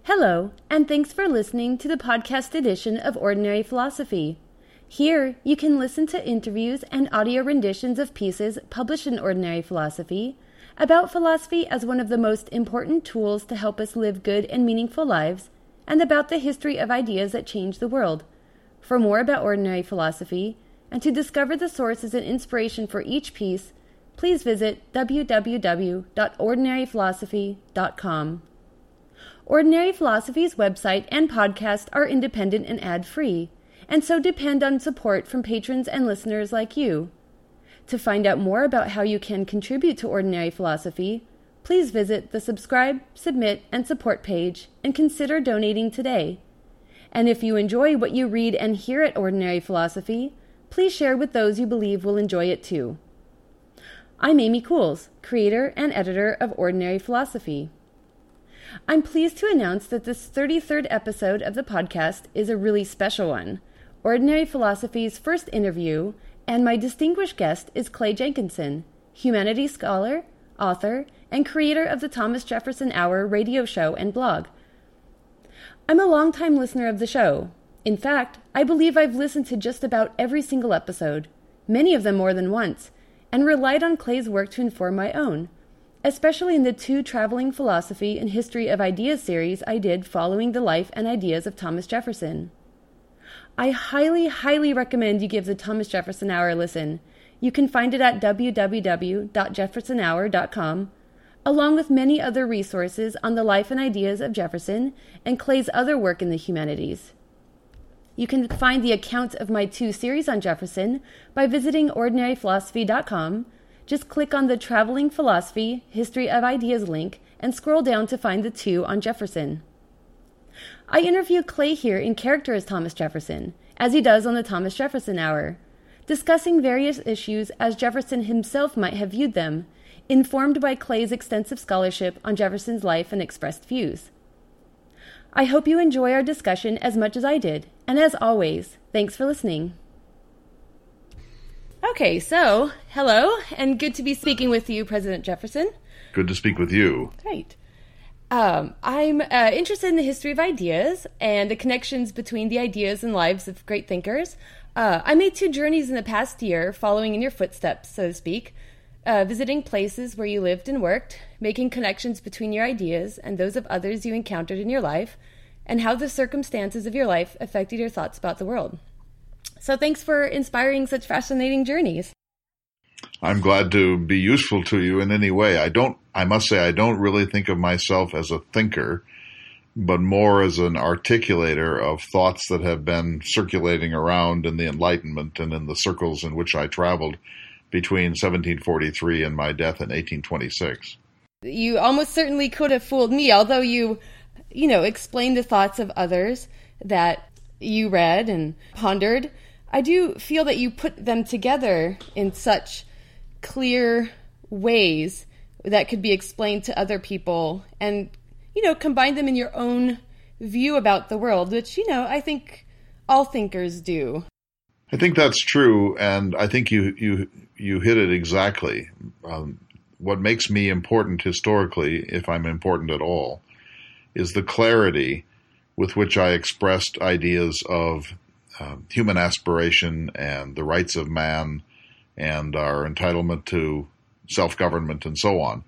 Hello, and thanks for listening to the podcast edition of Ordinary Philosophy. Here, you can listen to interviews and audio renditions of pieces published in Ordinary Philosophy about philosophy as one of the most important tools to help us live good and meaningful lives, and about the history of ideas that change the world. For more about Ordinary Philosophy, and to discover the sources and inspiration for each piece, please visit www.ordinaryphilosophy.com. Ordinary Philosophy's website and podcast are independent and ad-free, and so depend on support from patrons and listeners like you. To find out more about how you can contribute to Ordinary Philosophy, please visit the Subscribe, Submit, and Support page and consider donating today. And if you enjoy what you read and hear at Ordinary Philosophy, please share with those you believe will enjoy it too. I'm Amy Cools, creator and editor of Ordinary Philosophy. I'm pleased to announce that this 33rd episode of the podcast is a really special one, Ordinary Philosophy's first interview, and my distinguished guest is Clay Jenkinson, humanities scholar, author, and creator of the Thomas Jefferson Hour radio show and blog. I'm a longtime listener of the show. In fact, I believe I've listened to just about every single episode, many of them more than once, and relied on Clay's work to inform my own, especially in the 2 Traveling Philosophy and History of Ideas series I did following the life and ideas of Thomas Jefferson. I highly recommend you give the Thomas Jefferson Hour a listen. You can find it at www.jeffersonhour.com, along with many other resources on the life and ideas of Jefferson and Clay's other work in the humanities. You can find the account of my 2 series on Jefferson by visiting ordinaryphilosophy.com. Just click on the Traveling Philosophy, History of Ideas link and scroll down to find the 2 on Jefferson. I interview Clay here in character as Thomas Jefferson, as he does on the Thomas Jefferson Hour, discussing various issues as Jefferson himself might have viewed them, informed by Clay's extensive scholarship on Jefferson's life and expressed views. I hope you enjoy our discussion as much as I did, and as always, thanks for listening. Okay, so, hello, and good to be speaking with you, President Jefferson. Good to speak with you. Great. I'm interested in the history of ideas and the connections between the ideas and lives of great thinkers. I made 2 journeys in the past year, following in your footsteps, so to speak, visiting places where you lived and worked, making connections between your ideas and those of others you encountered in your life, and how the circumstances of your life affected your thoughts about the world. So thanks for inspiring such fascinating journeys. I'm glad to be useful to you in any way. I must say, I don't really think of myself as a thinker, but more as an articulator of thoughts that have been circulating around in the Enlightenment and in the circles in which I traveled between 1743 and my death in 1826. You almost certainly could have fooled me, although you explained the thoughts of others that you read and pondered. I do feel that you put them together in such clear ways that could be explained to other people and, combine them in your own view about the world, which, I think all thinkers do. I think that's true, and I think you hit it exactly. What makes me important historically, if I'm important at all, is the clarity with which I expressed ideas of human aspiration and the rights of man and our entitlement to self-government and so on.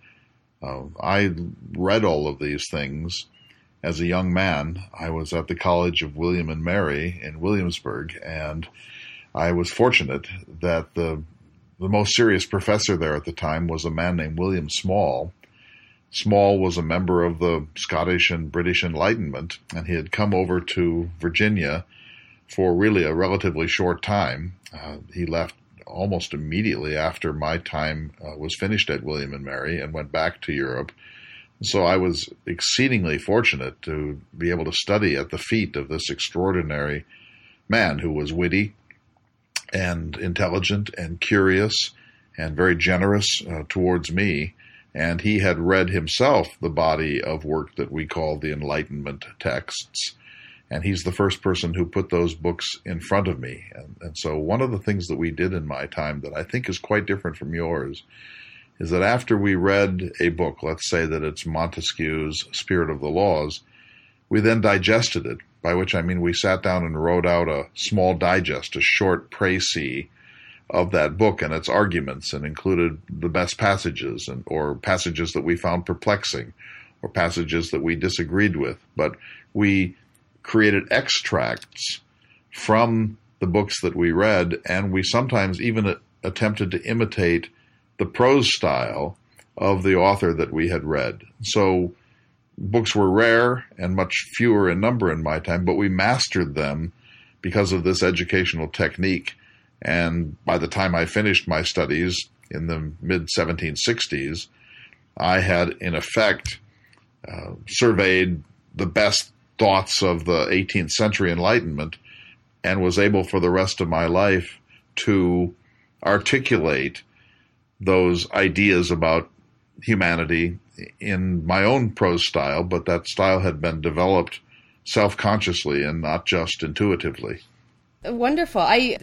I read all of these things as a young man. I was at the College of William and Mary in Williamsburg, and I was fortunate that the most serious professor there at the time was a man named William Small. Small was a member of the Scottish and British Enlightenment, and he had come over to Virginia for really a relatively short time. He left almost immediately after my time was finished at William and Mary and went back to Europe. So I was exceedingly fortunate to be able to study at the feet of this extraordinary man who was witty and intelligent and curious and very generous towards me. And he had read himself the body of work that we call the Enlightenment texts. And he's the first person who put those books in front of me. And so one of the things that we did in my time that I think is quite different from yours is that after we read a book, let's say that it's Montesquieu's Spirit of the Laws, We then digested it, by which I mean we sat down and wrote out a small digest, a short précis of that book and its arguments, and included the best passages or passages that we found perplexing or passages that we disagreed with. But we created extracts from the books that we read, and we sometimes even attempted to imitate the prose style of the author that we had read. So books were rare and much fewer in number in my time, but we mastered them because of this educational technique. And by the time I finished my studies in the mid-1760s, I had, in effect, surveyed the best thoughts of the 18th century Enlightenment and was able for the rest of my life to articulate those ideas about humanity in my own prose style, but that style had been developed self-consciously and not just intuitively. Wonderful.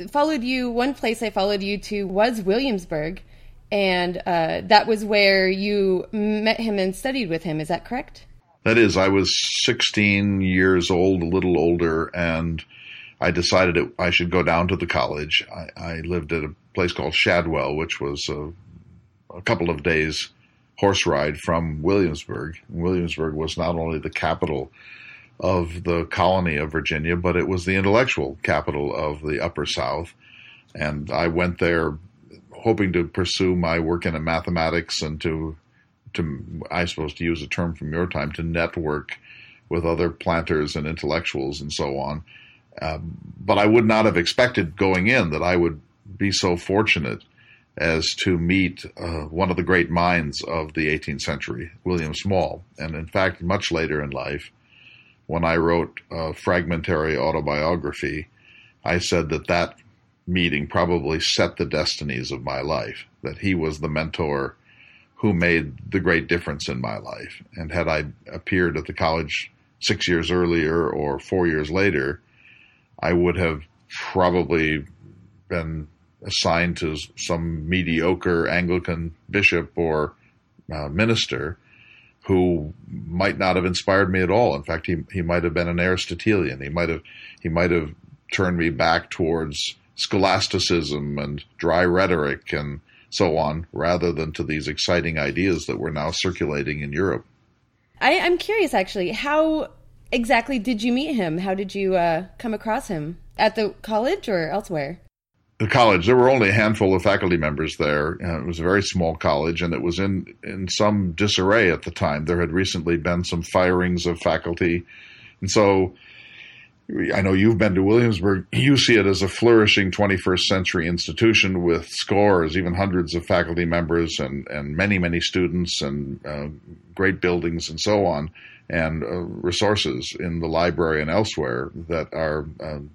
One place I followed you to was Williamsburg, and that was where you met him and studied with him. Is that correct? That is. I was 16 years old, a little older, and I decided I should go down to the college. I lived at a place called Shadwell, which was a couple of days horse ride from Williamsburg. Williamsburg was not only the capital of the colony of Virginia, but it was the intellectual capital of the Upper South. And I went there hoping to pursue my work in mathematics and to I suppose to use a term from your time, to network with other planters and intellectuals and so on. But I would not have expected going in that I would be so fortunate as to meet one of the great minds of the 18th century, William Small. And in fact, much later in life, when I wrote a fragmentary autobiography, I said that meeting probably set the destinies of my life, that he was the mentor who made the great difference in my life. And had I appeared at the college 6 years earlier or 4 years later, I would have probably been assigned to some mediocre Anglican bishop or minister who might not have inspired me at all. In fact, he might have been an Aristotelian. He might have turned me back towards scholasticism and dry rhetoric and so on, rather than to these exciting ideas that were now circulating in Europe. I'm curious, actually, how exactly did you meet him? How did you come across him? At the college or elsewhere? The college. There were only a handful of faculty members there. It was a very small college, and it was in some disarray at the time. There had recently been some firings of faculty. And so I know you've been to Williamsburg. You see it as a flourishing 21st century institution with scores, even hundreds of faculty members and many, many students and great buildings and so on, and resources in the library and elsewhere that are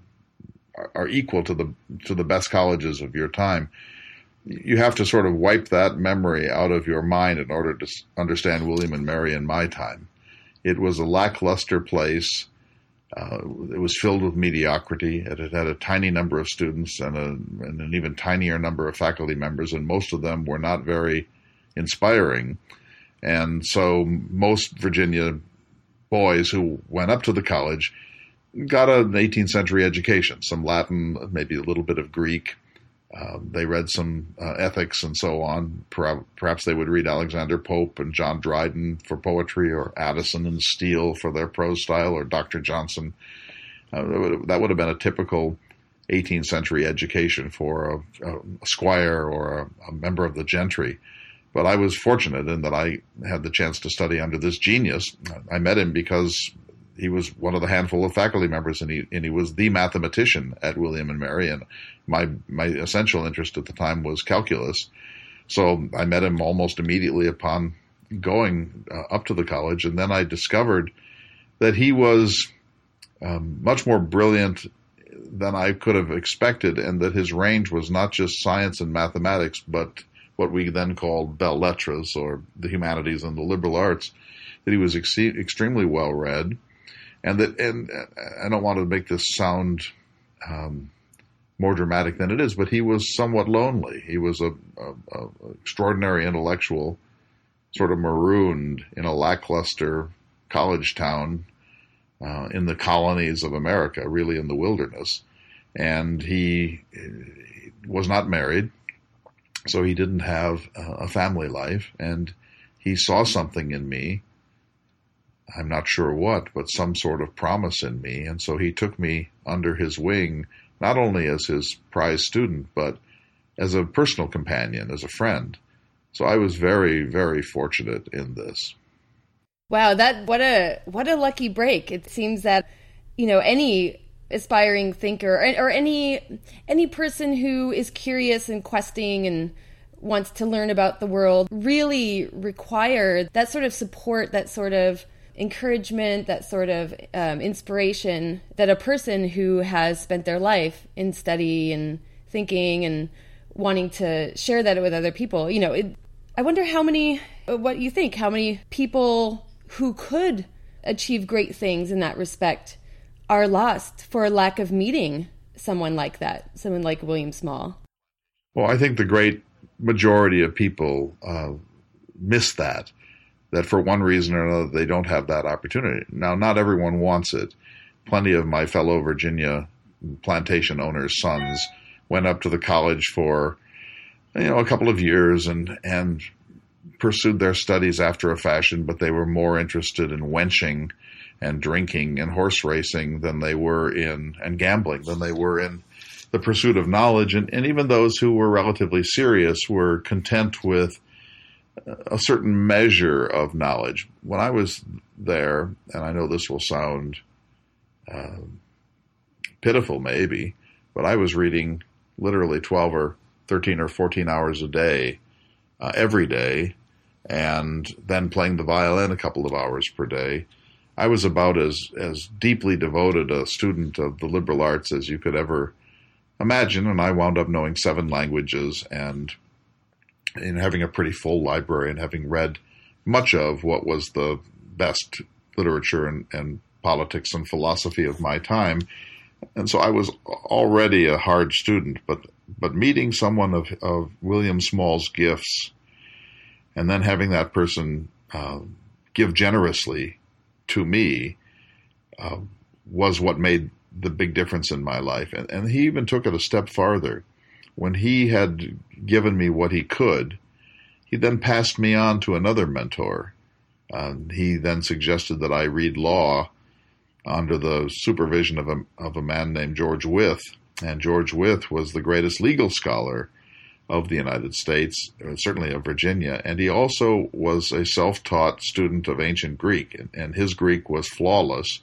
equal to the best colleges of your time. You have to sort of wipe that memory out of your mind in order to understand William and Mary in my time. It was a lackluster place. It was filled with mediocrity. It had a tiny number of students and an even tinier number of faculty members, and most of them were not very inspiring. And so most Virginia boys who went up to the college got an 18th century education, some Latin, maybe a little bit of Greek. They read some ethics and so on. Perhaps they would read Alexander Pope and John Dryden for poetry, or Addison and Steele for their prose style, or Dr. Johnson. That would have been a typical 18th century education for a squire or a member of the gentry. But I was fortunate in that I had the chance to study under this genius. I met him because he was one of the handful of faculty members, and he was the mathematician at William and Mary. And my essential interest at the time was calculus. So I met him almost immediately upon going up to the college. And then I discovered that he was much more brilliant than I could have expected, and that his range was not just science and mathematics, but what we then called belles lettres, or the humanities and the liberal arts, that he was extremely well read. And I don't want to make this sound more dramatic than it is, but he was somewhat lonely. He was a extraordinary intellectual, sort of marooned in a lackluster college town in the colonies of America, really in the wilderness. And he was not married, so he didn't have a family life. And he saw something in me, I'm not sure what, but some sort of promise in me. And so he took me under his wing, not only as his prize student, but as a personal companion, as a friend. So I was very, very fortunate in this. Wow, what a lucky break. It seems that, any aspiring thinker or any person who is curious and questing and wants to learn about the world really require that sort of support, that sort of encouragement, that sort of inspiration that a person who has spent their life in study and thinking and wanting to share that with other people. I wonder what you think, how many people who could achieve great things in that respect are lost for lack of meeting someone like that, someone like William Small. Well, I think the great majority of people miss that for one reason or another, they don't have that opportunity. Now, not everyone wants it. Plenty of my fellow Virginia plantation owners' sons went up to the college for, a couple of years and pursued their studies after a fashion, but they were more interested in wenching and drinking and horse racing and gambling than they were in the pursuit of knowledge. And even those who were relatively serious were content with a certain measure of knowledge. When I was there, and I know this will sound pitiful maybe, but I was reading literally 12 or 13 or 14 hours a day, every day, and then playing the violin a couple of hours per day. I was about as deeply devoted a student of the liberal arts as you could ever imagine, and I wound up knowing 7 languages and in having a pretty full library and having read much of what was the best literature and politics and philosophy of my time. And so I was already a hard student, but meeting someone of William Small's gifts and then having that person give generously to me was what made the big difference in my life. And he even took it a step farther. When he had given me what he could, he then passed me on to another mentor. He then suggested that I read law under the supervision of a man named George Wythe. And George Wythe was the greatest legal scholar of the United States, certainly of Virginia. And he also was a self-taught student of ancient Greek, and his Greek was flawless.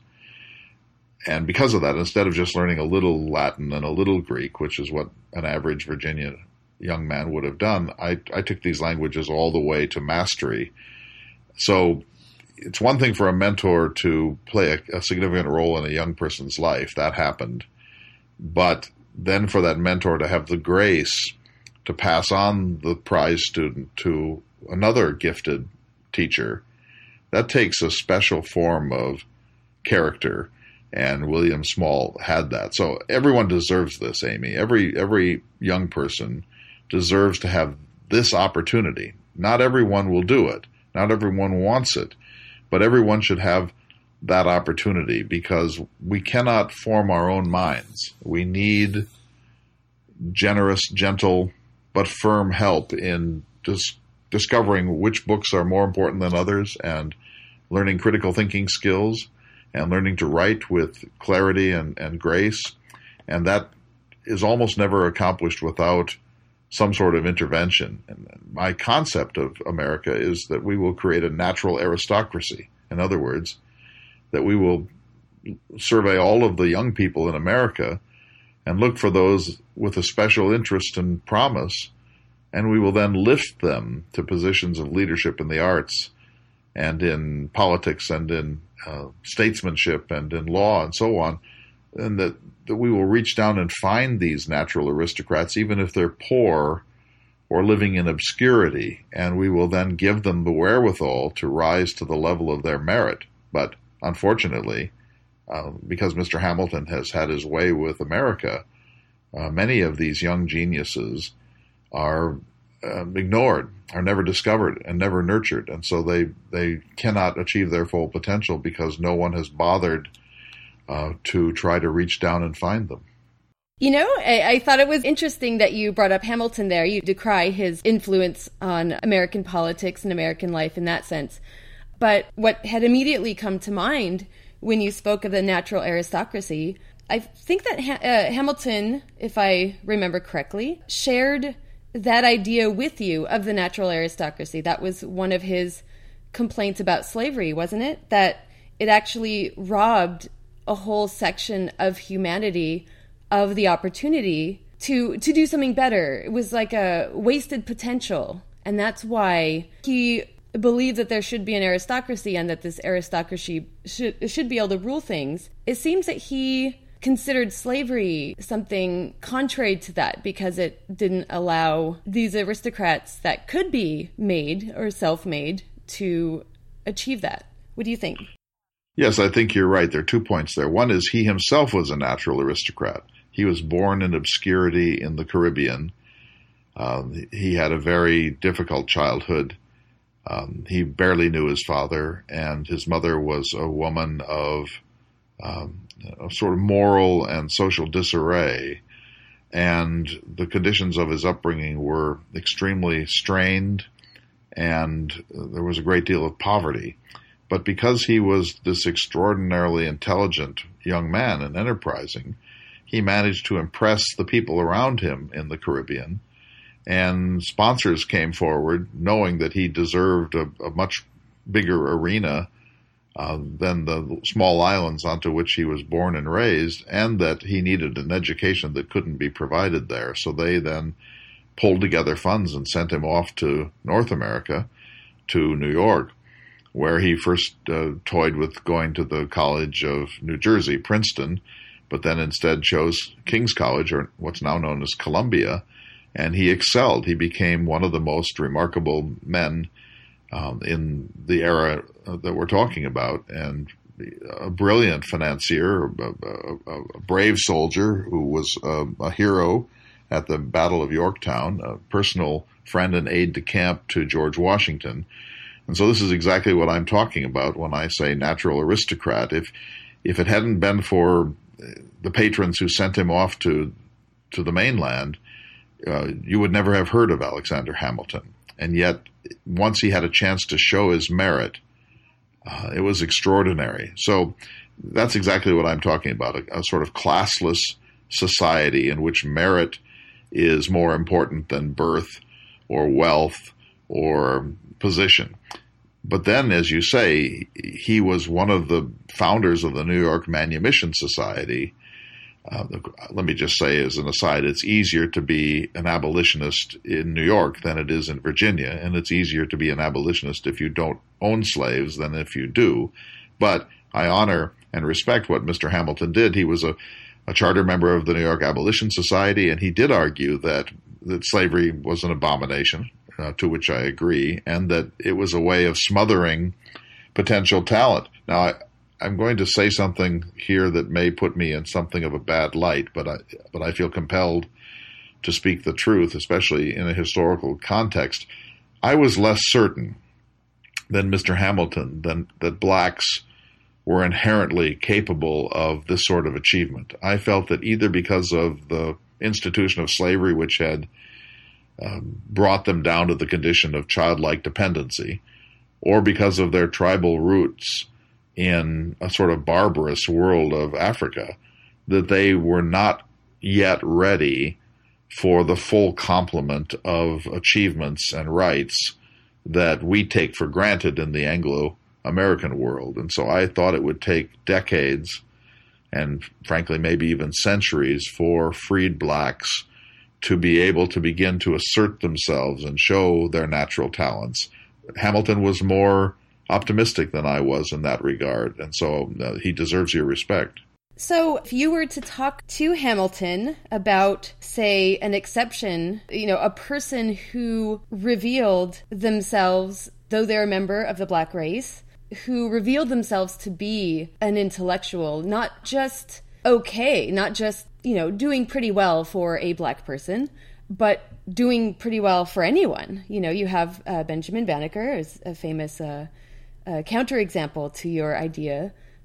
And because of that, instead of just learning a little Latin and a little Greek, which is what an average Virginia young man would have done, I took these languages all the way to mastery. So it's one thing for a mentor to play a significant role in a young person's life. That happened. But then for that mentor to have the grace to pass on the prize student to another gifted teacher, that takes a special form of character. And William Small had that. So everyone deserves this, Amy. Every young person deserves to have this opportunity. Not everyone will do it. Not everyone wants it. But everyone should have that opportunity because we cannot form our own minds. We need generous, gentle, but firm help in discovering which books are more important than others and learning critical thinking skills and learning to write with clarity and grace. And that is almost never accomplished without some sort of intervention. And my concept of America is that we will create a natural aristocracy. In other words, that we will survey all of the young people in America and look for those with a special interest and promise, and we will then lift them to positions of leadership in the arts and in politics and in statesmanship and in law and so on, and that we will reach down and find these natural aristocrats, even if they're poor or living in obscurity, and we will then give them the wherewithal to rise to the level of their merit. But unfortunately, because Mr. Hamilton has had his way with America, many of these young geniuses are ignored, are never discovered, and never nurtured. And so they cannot achieve their full potential because no one has bothered to try to reach down and find them. You know, I thought it was interesting that you brought up Hamilton there. You decry his influence on American politics and American life in that sense. But what had immediately come to mind when you spoke of the natural aristocracy, I think that Hamilton, if I remember correctly, shared that idea with you of the natural aristocracy. That was one of his complaints about slavery, wasn't it? That it actually robbed a whole section of humanity of the opportunity to do something better. It was like a wasted potential. And that's why he believed that there should be an aristocracy and that this aristocracy should be able to rule things. It seems that he considered slavery something contrary to that because it didn't allow these aristocrats that could be made or self-made to achieve that. What do you think? Yes, I think you're right. There are 2 points there. One is he himself was a natural aristocrat. He was born in obscurity in the Caribbean. He had a very difficult childhood. He barely knew his father, and his mother was a woman of sort of moral and social disarray. And the conditions of his upbringing were extremely strained, and there was a great deal of poverty. But because he was this extraordinarily intelligent young man and enterprising, he managed to impress the people around him in the Caribbean, and sponsors came forward knowing that he deserved a much bigger arena than the small islands onto which he was born and raised, and that he needed an education that couldn't be provided there. So they then pulled together funds and sent him off to North America, to New York, where he first toyed with going to the College of New Jersey, Princeton, but then instead chose King's College, or what's now known as Columbia, and he excelled. He became one of the most remarkable men in the era that we're talking about, and a brilliant financier, a brave soldier who was a hero at the Battle of Yorktown, a personal friend and aide-de-camp to George Washington. And so this is exactly what I'm talking about when I say natural aristocrat. If it hadn't been for the patrons who sent him off to the mainland, you would never have heard of Alexander Hamilton. And yet, once he had a chance to show his merit, it was extraordinary. So that's exactly what I'm talking about, a sort of classless society in which merit is more important than birth or wealth or position. But then, as you say, he was one of the founders of the New York Manumission Society. Let me just say as an aside, it's easier to be an abolitionist in New York than it is in Virginia, and it's easier to be an abolitionist if you don't own slaves than if you do. But I honor and respect what Mr. Hamilton did. He was a charter member of the New York Abolition Society, and he did argue that slavery was an abomination, to which I agree, and that it was a way of smothering potential talent. Now, I'm going to say something here that may put me in something of a bad light, but I feel compelled to speak the truth, especially in a historical context. I was less certain than Mr. Hamilton that blacks were inherently capable of this sort of achievement. I felt that either because of the institution of slavery, which had brought them down to the condition of childlike dependency, or because of their tribal roots in a sort of barbarous world of Africa, that they were not yet ready for the full complement of achievements and rights that we take for granted in the Anglo-American world. And so I thought it would take decades, and frankly maybe even centuries, for freed blacks to be able to begin to assert themselves and show their natural talents. Hamilton was more optimistic than I was in that regard, and so he deserves your respect. So if you were to talk to Hamilton about, say, an exception, a person who revealed themselves, though they're a member of the black race, who revealed themselves to be an intellectual, not just okay, not just, doing pretty well for a black person, but doing pretty well for anyone. You have Benjamin Banneker as a famous counterexample to your idea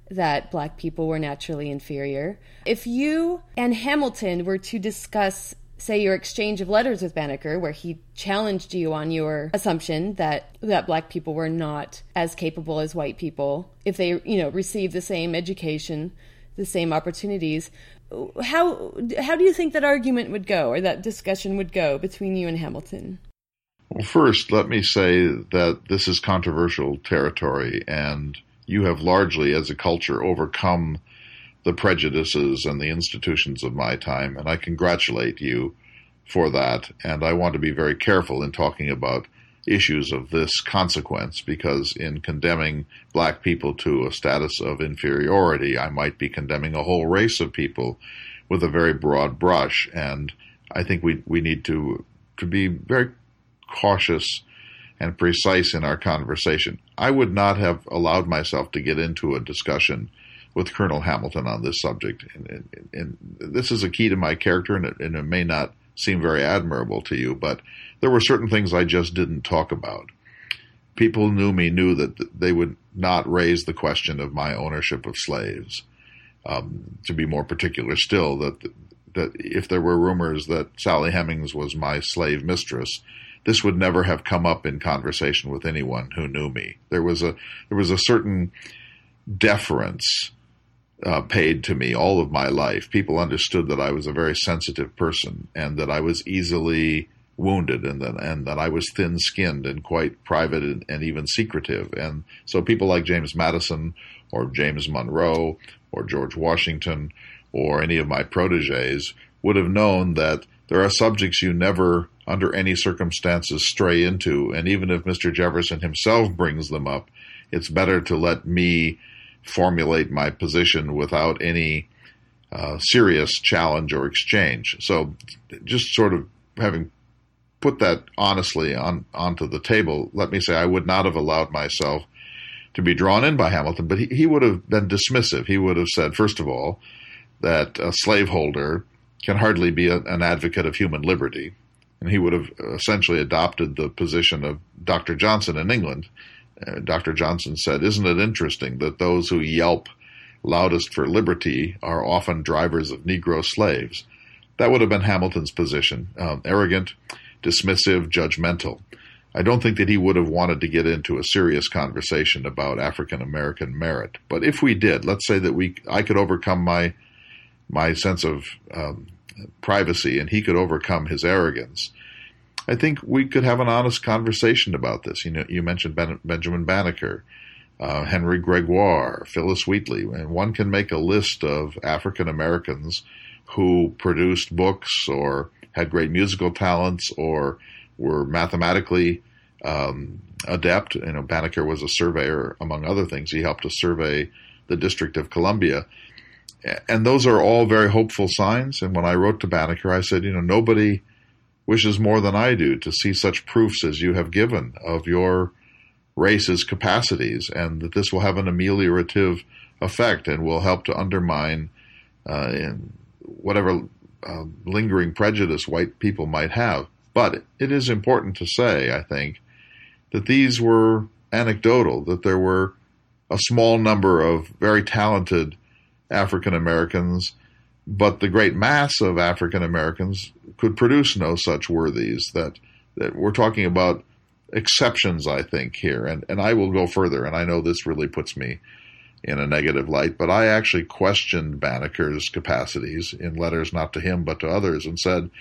that Black people were naturally inferior. If you and Hamilton were to discuss, say, your exchange of letters with Banneker, where he challenged you on your assumption that Black people were not as capable as white people, if they, received the same education, the same opportunities, how do you think that argument would go, or that discussion would go between you and Hamilton? Well, first, let me say that this is controversial territory, and you have largely, as a culture, overcome the prejudices and the institutions of my time, and I congratulate you for that. And I want to be very careful in talking about issues of this consequence, because in condemning Black people to a status of inferiority, I might be condemning a whole race of people with a very broad brush. And I think we need to be very cautious and precise in our conversation. I would not have allowed myself to get into a discussion with Colonel Hamilton on this subject. And this is a key to my character, and it may not seem very admirable to you, but there were certain things I just didn't talk about. People knew that they would not raise the question of my ownership of slaves. To be more particular still, that if there were rumors that Sally Hemings was my slave mistress, this would never have come up in conversation with anyone who knew me. There was a certain deference paid to me all of my life. People understood that I was a very sensitive person, and that I was easily wounded, and that I was thin-skinned and quite private and even secretive. And so people like James Madison or James Monroe or George Washington or any of my protégés would have known that there are subjects you never, under any circumstances, stray into. And even if Mr. Jefferson himself brings them up, it's better to let me formulate my position without any serious challenge or exchange. So just sort of having put that honestly onto the table, let me say I would not have allowed myself to be drawn in by Hamilton, but he would have been dismissive. He would have said, first of all, that a slaveholder can hardly be an advocate of human liberty. And he would have essentially adopted the position of Dr. Johnson in England. Dr. Johnson said, "Isn't it interesting that those who yelp loudest for liberty are often drivers of Negro slaves?" That would have been Hamilton's position. Arrogant, dismissive, judgmental. I don't think that he would have wanted to get into a serious conversation about African American merit. But if we did, let's say that I could overcome my sense of privacy, and he could overcome his arrogance, I think we could have an honest conversation about this. You mentioned Benjamin Banneker, Henry Gregoire, Phyllis Wheatley, and one can make a list of African Americans who produced books or had great musical talents or were mathematically adept. Banneker was a surveyor, among other things. He helped to survey the District of Columbia. And those are all very hopeful signs. And when I wrote to Banneker, I said, nobody wishes more than I do to see such proofs as you have given of your race's capacities, and that this will have an ameliorative effect and will help to undermine whatever lingering prejudice white people might have. But it is important to say, I think, that these were anecdotal, that there were a small number of very talented African Americans, but the great mass of African Americans could produce no such worthies, that we're talking about exceptions, I think, here. And I will go further, and I know this really puts me in a negative light, but I actually questioned Banneker's capacities in letters not to him but to others, and said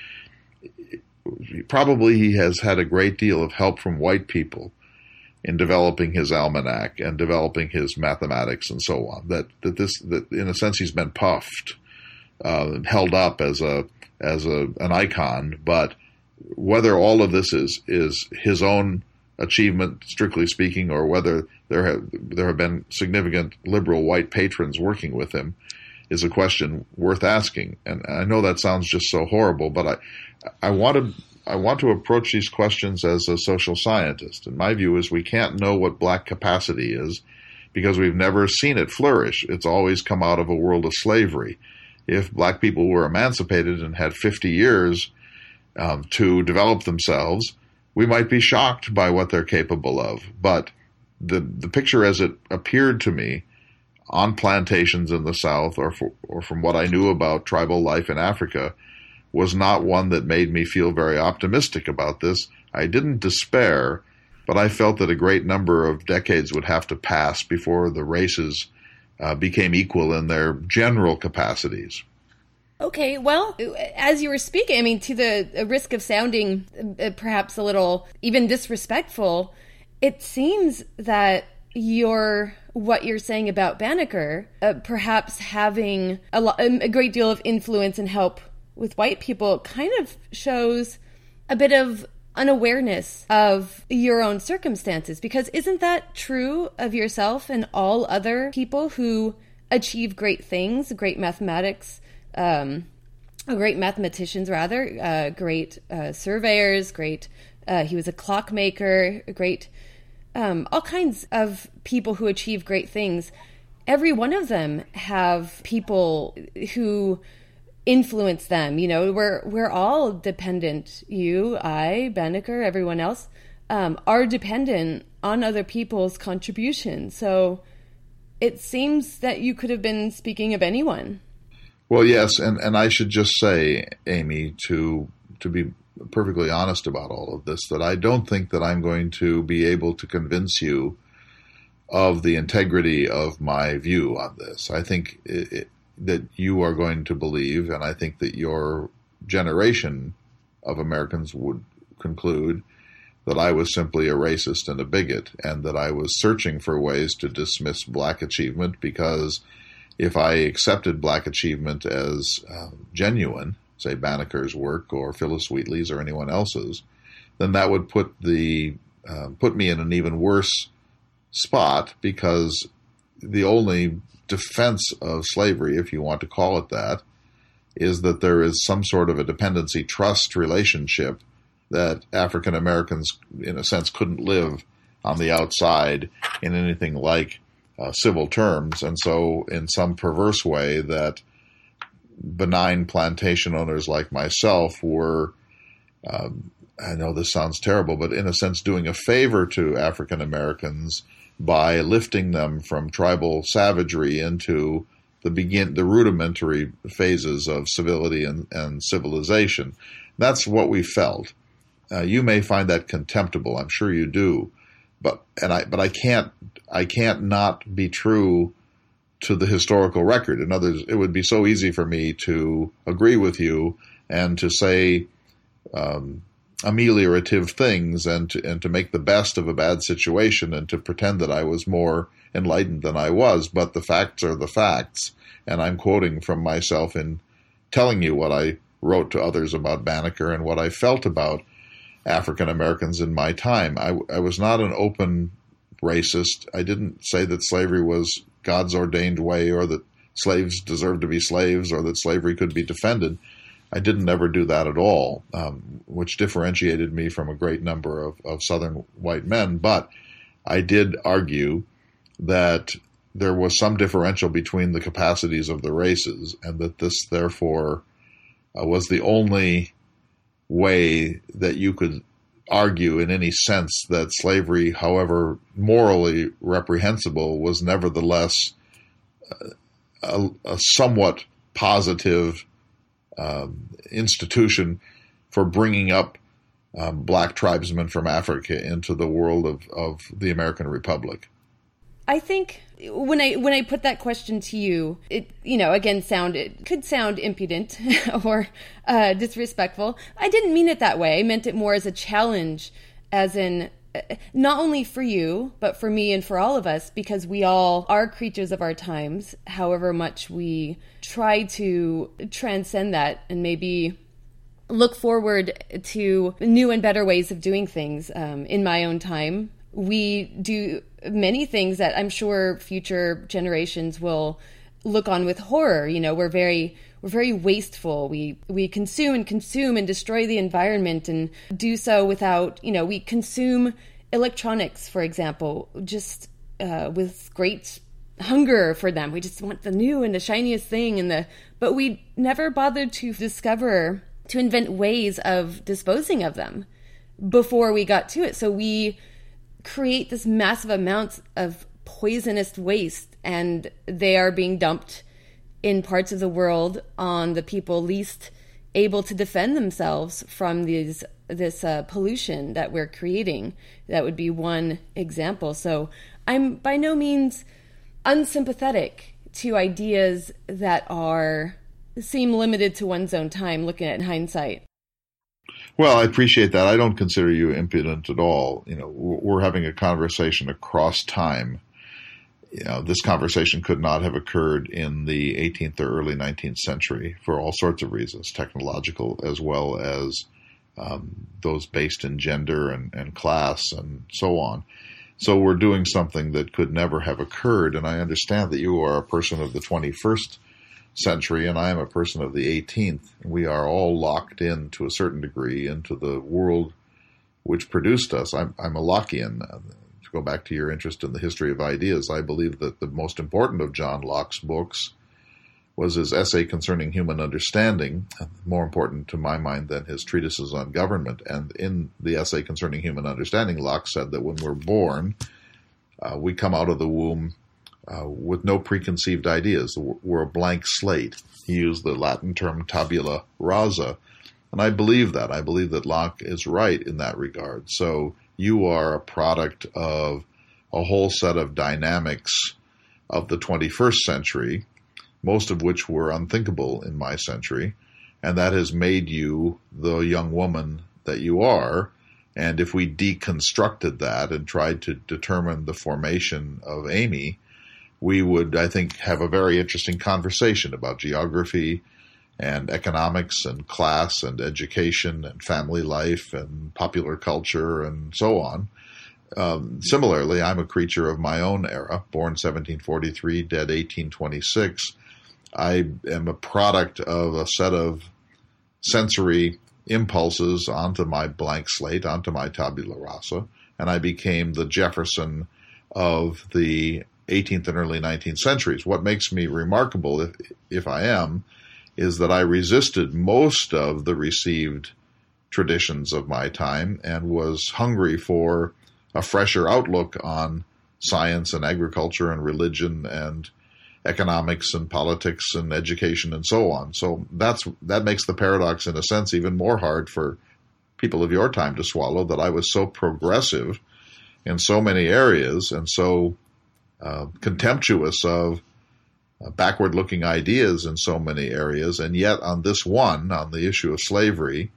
probably he has had a great deal of help from white people in developing his almanac and developing his mathematics and so on. That in a sense he's been puffed, held up as an icon, but whether all of this is his own achievement, strictly speaking, or whether there have been significant liberal white patrons working with him, is a question worth asking. And I know that sounds just so horrible, but I want to approach these questions as a social scientist. And my view is we can't know what black capacity is because we've never seen it flourish. It's always come out of a world of slavery. If black people were emancipated and had 50 years to develop themselves, we might be shocked by what they're capable of. But the picture as it appeared to me on plantations in the South or from what I knew about tribal life in Africa was not one that made me feel very optimistic about this. I didn't despair, but I felt that a great number of decades would have to pass before the races became equal in their general capacities. Okay, well, as you were speaking, I mean, to the risk of sounding perhaps a little even disrespectful, it seems that what you're saying about Banneker, perhaps having a great deal of influence and help with white people, kind of shows a bit of unawareness of your own circumstances. Because isn't that true of yourself and all other people who achieve great things, great mathematics, great mathematicians rather, great surveyors, great, he was a clockmaker, great, all kinds of people who achieve great things. Every one of them have people who influence them. You know, we're all dependent. You, I, Banneker, everyone else, are dependent on other people's contributions. So it seems that you could have been speaking of anyone. Well, yes, and I should just say, Amy, to be perfectly honest about all of this, that I don't think that I'm going to be able to convince you of the integrity of my view on this. I think that you are going to believe, and I think that your generation of Americans would conclude, that I was simply a racist and a bigot, and that I was searching for ways to dismiss black achievement, because if I accepted black achievement as genuine, say Banneker's work or Phyllis Wheatley's or anyone else's, then that would put me in an even worse spot, because the only defense of slavery, if you want to call it that, is that there is some sort of a dependency trust relationship that African Americans, in a sense, couldn't live on the outside in anything like civil terms. And so in some perverse way, that benign plantation owners like myself were, I know this sounds terrible, but in a sense doing a favor to African Americans by lifting them from tribal savagery into the rudimentary phases of civility and civilization. That's what we felt. You may find that contemptible. I'm sure you do. But I can't not be true to the historical record. In other words, it would be so easy for me to agree with you and to say ameliorative things and to make the best of a bad situation and to pretend that I was more enlightened than I was. But the facts are the facts, and I'm quoting from myself in telling you what I wrote to others about Banneker and what I felt about African Americans in my time. I was not an open racist. I didn't say that slavery was God's ordained way, or that slaves deserved to be slaves, or that slavery could be defended. I didn't ever do that at all, which differentiated me from a great number of Southern white men. But I did argue that there was some differential between the capacities of the races, and that this, therefore, was the only way that you could argue in any sense that slavery, however morally reprehensible, was nevertheless a somewhat positive institution for bringing up black tribesmen from Africa into the world of the American Republic. I think when I put that question to you, it again it could sound impudent or disrespectful. I didn't mean it that way. I meant it more as a challenge, as in not only for you, but for me and for all of us, because we all are creatures of our times, however much we try to transcend that and maybe look forward to new and better ways of doing things. In my own time, we do many things that I'm sure future generations will look on with horror. You know, we're very wasteful. We consume and destroy the environment, and do so without, we consume electronics, for example, just with great hunger for them. We just want the new and the shiniest thing, but we never bothered to invent ways of disposing of them before we got to it. So we create this massive amounts of poisonous waste and they are being dumped in parts of the world on the people least able to defend themselves from this pollution that we're creating. That would be one example. So I'm by no means unsympathetic to ideas that seem limited to one's own time, looking at in hindsight. Well, I appreciate that. I don't consider you impudent at all. We're having a conversation across time. This conversation could not have occurred in the 18th or early 19th century for all sorts of reasons, technological as well as those based in gender and class and so on. So we're doing something that could never have occurred. And I understand that you are a person of the 21st century and I am a person of the 18th. We are all locked in to a certain degree into the world which produced us. I'm a Lockean. To go back to your interest in the history of ideas, I believe that the most important of John Locke's books was his essay concerning human understanding, more important to my mind than his treatises on government. And in the essay concerning human understanding, Locke said that when we're born, we come out of the womb with no preconceived ideas. We're a blank slate. He used the Latin term tabula rasa. And I believe that. I believe that Locke is right in that regard. So you are a product of a whole set of dynamics of the 21st century, most of which were unthinkable in my century, and that has made you the young woman that you are. And if we deconstructed that and tried to determine the formation of Amy, we would, I think, have a very interesting conversation about geography and economics and class and education and family life and popular culture and so on. Similarly, I'm a creature of my own era, born 1743, dead 1826. I am a product of a set of sensory impulses onto my blank slate, onto my tabula rasa, and I became the Jefferson of the 18th and early 19th centuries. What makes me remarkable, if I am, is that I resisted most of the received traditions of my time and was hungry for a fresher outlook on science and agriculture and religion and economics and politics and education and so on. So that makes the paradox, in a sense, even more hard for people of your time to swallow, that I was so progressive in so many areas and so contemptuous of backward-looking ideas in so many areas, and yet on this one, on the issue of slavery,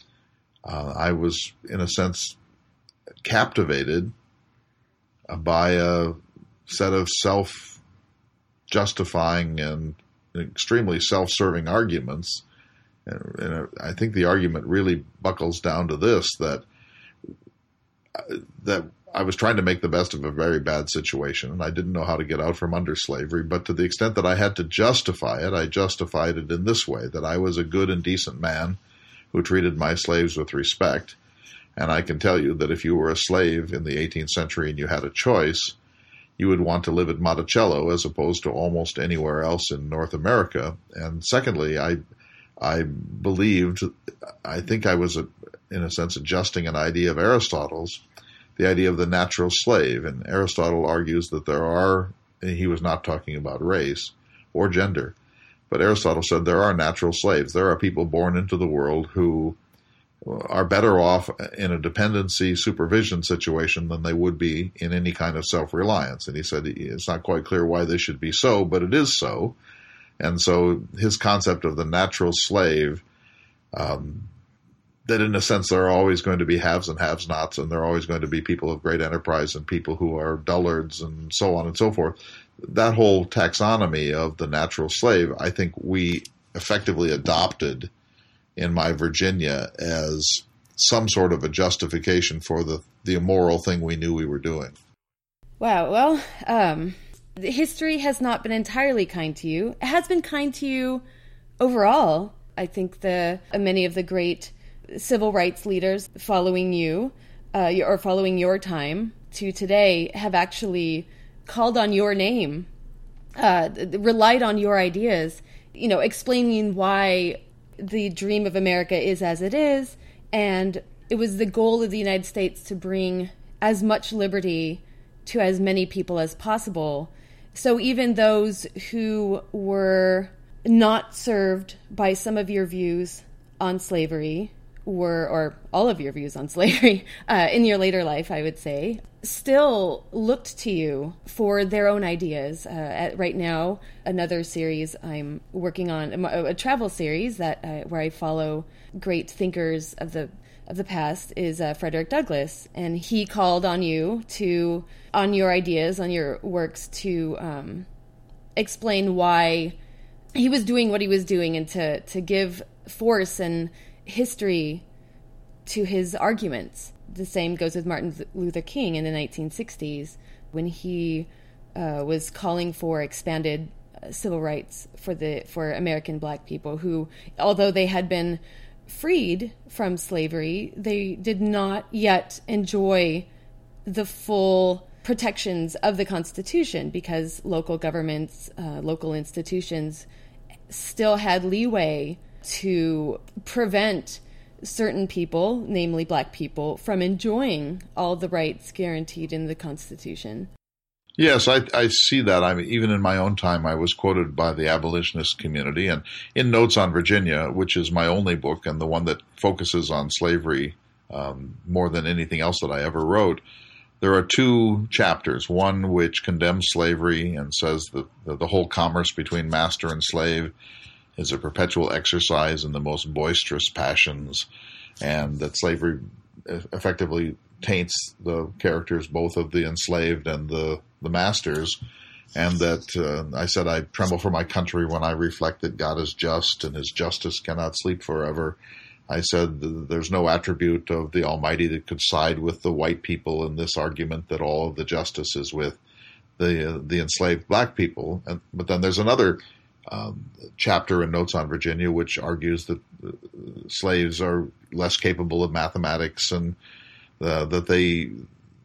I was, in a sense, captivated by a set of self-justifying and extremely self-serving arguments. And I think the argument really buckles down to this, that I was trying to make the best of a very bad situation, and I didn't know how to get out from under slavery. But to the extent that I had to justify it, I justified it in this way, that I was a good and decent man who treated my slaves with respect. And I can tell you that if you were a slave in the 18th century and you had a choice, you would want to live at Monticello as opposed to almost anywhere else in North America. And secondly, I think I was, in a sense, adjusting an idea of Aristotle's, the idea of the natural slave. And Aristotle argues that he was not talking about race or gender, but Aristotle said there are natural slaves. There are people born into the world who are better off in a dependency supervision situation than they would be in any kind of self-reliance. And he said it's not quite clear why this should be so, but it is so. And so his concept of the natural slave, that in a sense there are always going to be haves and have-nots, and there are always going to be people of great enterprise and people who are dullards and so on and so forth. That whole taxonomy of the natural slave, I think we effectively adopted in my Virginia as some sort of a justification for the immoral thing we knew we were doing. Wow. Well, history has not been entirely kind to you. It has been kind to you overall. I think many of the great civil rights leaders following you, or following your time to today, have actually called on your name, relied on your ideas, explaining why the dream of America is as it is. And it was the goal of the United States to bring as much liberty to as many people as possible. So even those who were not served by some of your views on slavery or all of your views on slavery in your later life, I would say, still looked to you for their own ideas. Right now, another series I'm working on, a travel series that where I follow great thinkers of the past, is Frederick Douglass, and he called on you on your ideas, on your works, to explain why he was doing what he was doing, and to give force and history to his arguments. The same goes with Martin Luther King in the 1960s, when he was calling for expanded civil rights for American Black people, who, although they had been freed from slavery, they did not yet enjoy the full protections of the Constitution, because local governments, local institutions still had leeway to prevent certain people, namely Black people, from enjoying all the rights guaranteed in the Constitution. Yes, I see that. I mean, even in my own time, I was quoted by the abolitionist community, and in Notes on Virginia, which is my only book and the one that focuses on slavery more than anything else that I ever wrote, there are two chapters. One which condemns slavery and says that the whole commerce between master and slave is a perpetual exercise in the most boisterous passions, and that slavery effectively taints the characters both of the enslaved and the masters, and that I said, I tremble for my country when I reflect that God is just and his justice cannot sleep forever. I said there's no attribute of the Almighty that could side with the white people in this argument, that all of the justice is with the enslaved Black people. But then there's another chapter in Notes on Virginia which argues that slaves are less capable of mathematics, and that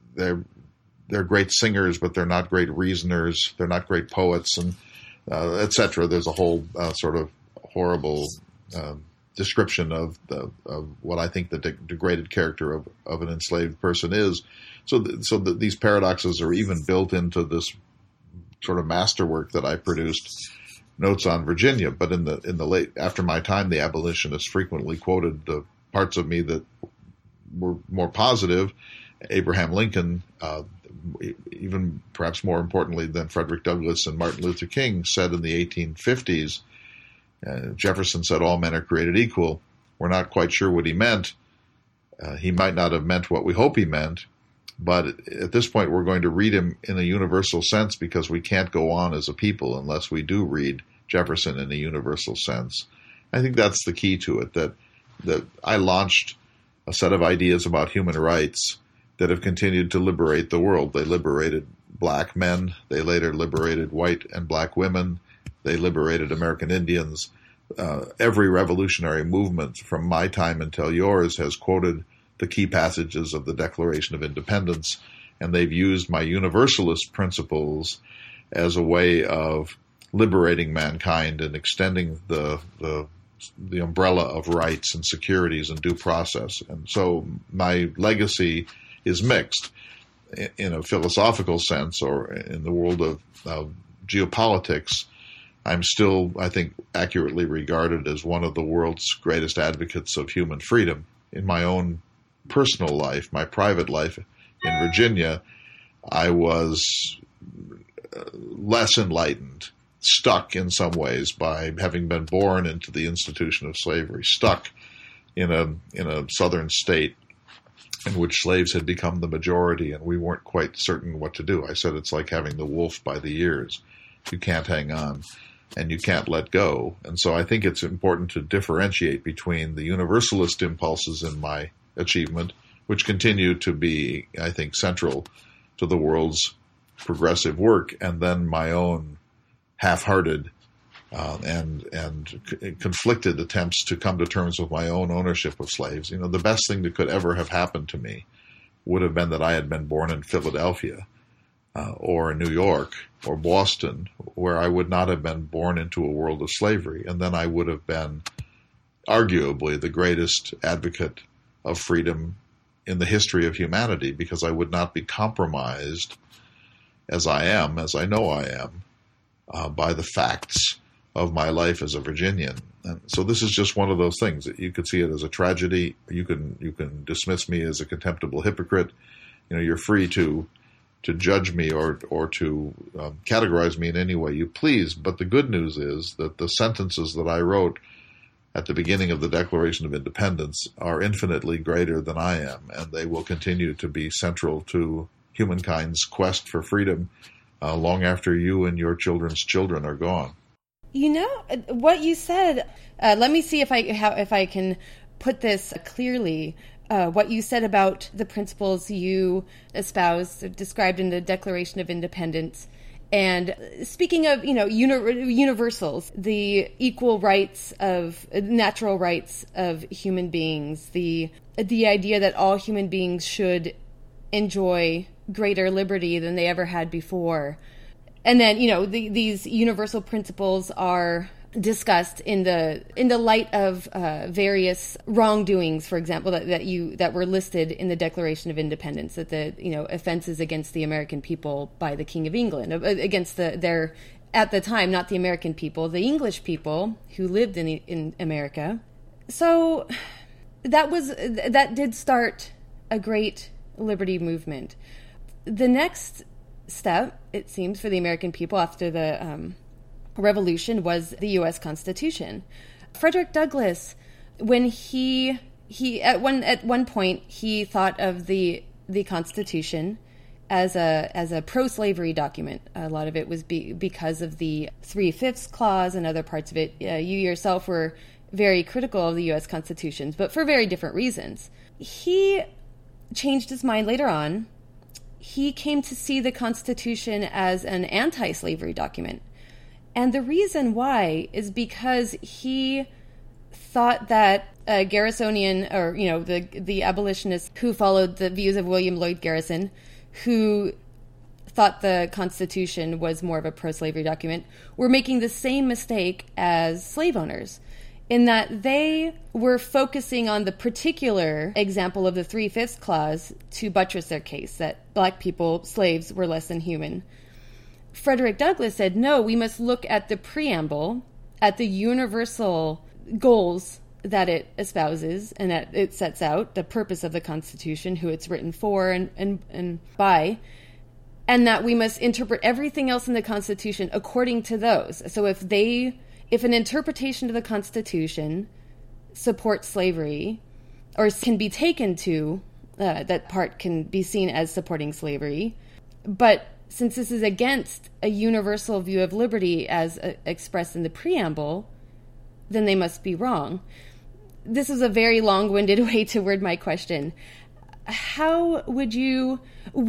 they're great singers, but they're not great reasoners. They're not great poets, and etc. There's a whole sort of horrible description of what I think the degraded character of an enslaved person is. So these paradoxes are even built into this sort of masterwork that I produced, Notes on Virginia. But in the late, after my time, the abolitionists frequently quoted the parts of me that were more positive. Abraham Lincoln, even perhaps more importantly than Frederick Douglass and Martin Luther King, said in the 1850s, Jefferson said all men are created equal. We're not quite sure what he meant. He might not have meant what we hope he meant, but at this point we're going to read him in a universal sense, because we can't go on as a people unless we do read Jefferson in a universal sense. I think that's the key to it, that I launched a set of ideas about human rights that have continued to liberate the world. They liberated Black men. They later liberated white and Black women. They liberated American Indians. Every revolutionary movement from my time until yours has quoted the key passages of the Declaration of Independence, and they've used my universalist principles as a way of liberating mankind and extending the umbrella of rights and securities and due process. And so my legacy is mixed. In a philosophical sense, or in the world of geopolitics, I'm still, I think, accurately regarded as one of the world's greatest advocates of human freedom. In my own personal life, my private life in Virginia, I was less enlightened, stuck in some ways by having been born into the institution of slavery, stuck in a southern state in which slaves had become the majority and we weren't quite certain what to do. I said it's like having the wolf by the ears. You can't hang on and you can't let go. And so I think it's important to differentiate between the universalist impulses in my achievement, which continue to be, I think, central to the world's progressive work, and then my own half-hearted and conflicted attempts to come to terms with my own ownership of slaves. You know, the best thing that could ever have happened to me would have been that I had been born in Philadelphia or New York or Boston, where I would not have been born into a world of slavery. And then I would have been arguably the greatest advocate of freedom in the history of humanity, because I would not be compromised as I am, as I know I am, by the facts of my life as a Virginian. And so this is just one of those things that you could see it as a tragedy. You can dismiss me as a contemptible hypocrite. You're free to judge me or to categorize me in any way you please. But the good news is that the sentences that I wrote at the beginning of the Declaration of Independence are infinitely greater than I am, and they will continue to be central to humankind's quest for freedom long after you and your children's children are gone. What you said, let me see if I can put this clearly. What you said about the principles you espoused, described in the Declaration of Independence, and speaking of, universals, the equal rights of natural rights of human beings, the idea that all human beings should enjoy greater liberty than they ever had before. And then, these universal principles are discussed in the light of various wrongdoings, for example, that were listed in the Declaration of Independence, that the offenses against the American people by the King of England, against their at the time not the American people, the English people who lived in America. So that did start a great liberty movement. The next step, it seems, for the American people after the Revolution was the U.S. Constitution. Frederick Douglass, when he at one point he thought of the Constitution as a pro-slavery document. A lot of it was because of the 3/5 clause and other parts of it. You yourself were very critical of the U.S. Constitution, but for very different reasons. He changed his mind later on. He came to see the Constitution as an anti-slavery document. And the reason why is because he thought that Garrisonian, or the abolitionists who followed the views of William Lloyd Garrison, who thought the Constitution was more of a pro-slavery document, were making the same mistake as slave owners, in that they were focusing on the particular example of the 3/5 clause to buttress their case, that black people, slaves, were less than human. Frederick Douglass said, no, we must look at the preamble, at the universal goals that it espouses and that it sets out, the purpose of the Constitution, who it's written for and by, and that we must interpret everything else in the Constitution according to those. So if an interpretation of the Constitution supports slavery, or can be taken to, that part can be seen as supporting slavery, but since this is against a universal view of liberty as expressed in the preamble, then they must be wrong. This is a very long-winded way to word my question. How would you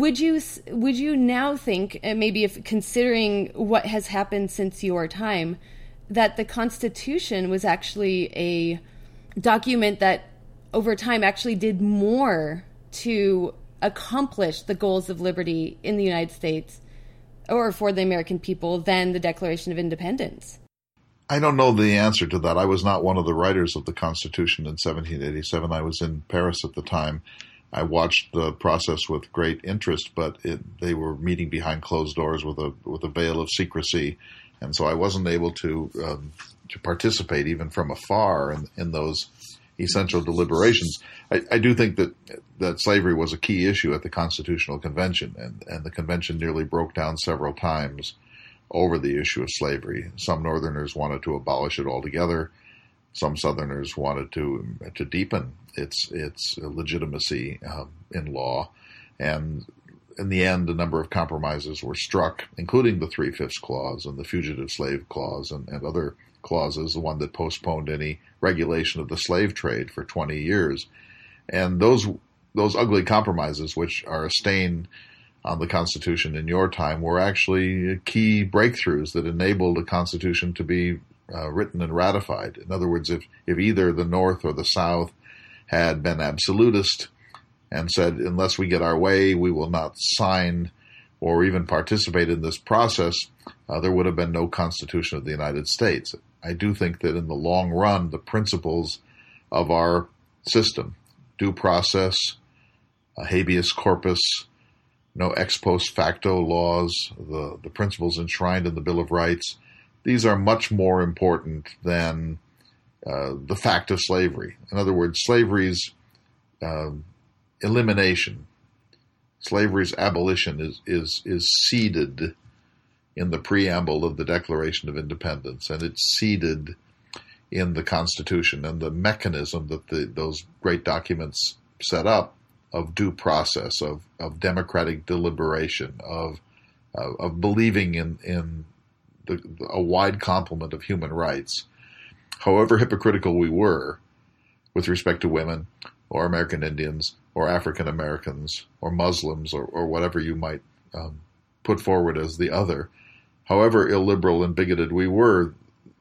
now think, maybe if considering what has happened since your time, that the Constitution was actually a document that over time actually did more to accomplish the goals of liberty in the United States or for the American people than the Declaration of Independence? I don't know the answer to that. I was not one of the writers of the Constitution in 1787. I was in Paris at the time. I watched the process with great interest, but they were meeting behind closed doors with a veil of secrecy, and so I wasn't able to participate even from afar in those essential deliberations. I do think that slavery was a key issue at the Constitutional Convention, and the convention nearly broke down several times over the issue of slavery. Some Northerners wanted to abolish it altogether. Some Southerners wanted to deepen its legitimacy in law. And in the end, a number of compromises were struck, including the 3/5 clause and the fugitive slave clause and other clauses, the one that postponed any regulation of the slave trade for 20 years. And those ugly compromises, which are a stain on the Constitution in your time, were actually key breakthroughs that enabled the Constitution to be written and ratified. In other words, if either the North or the South had been absolutist and said, unless we get our way, we will not sign or even participate in this process, there would have been no Constitution of the United States. I do think that in the long run, the principles of our system, due process, habeas corpus, no ex post facto laws, the principles enshrined in the Bill of Rights. These are much more important than the fact of slavery. In other words, slavery's elimination, slavery's abolition is seated in the preamble of the Declaration of Independence, and it's seated in the Constitution and the mechanism that those great documents set up of due process, of democratic deliberation, of believing in a wide complement of human rights. However hypocritical we were with respect to women or American Indians or African Americans or Muslims or whatever you might put forward as the other, however illiberal and bigoted we were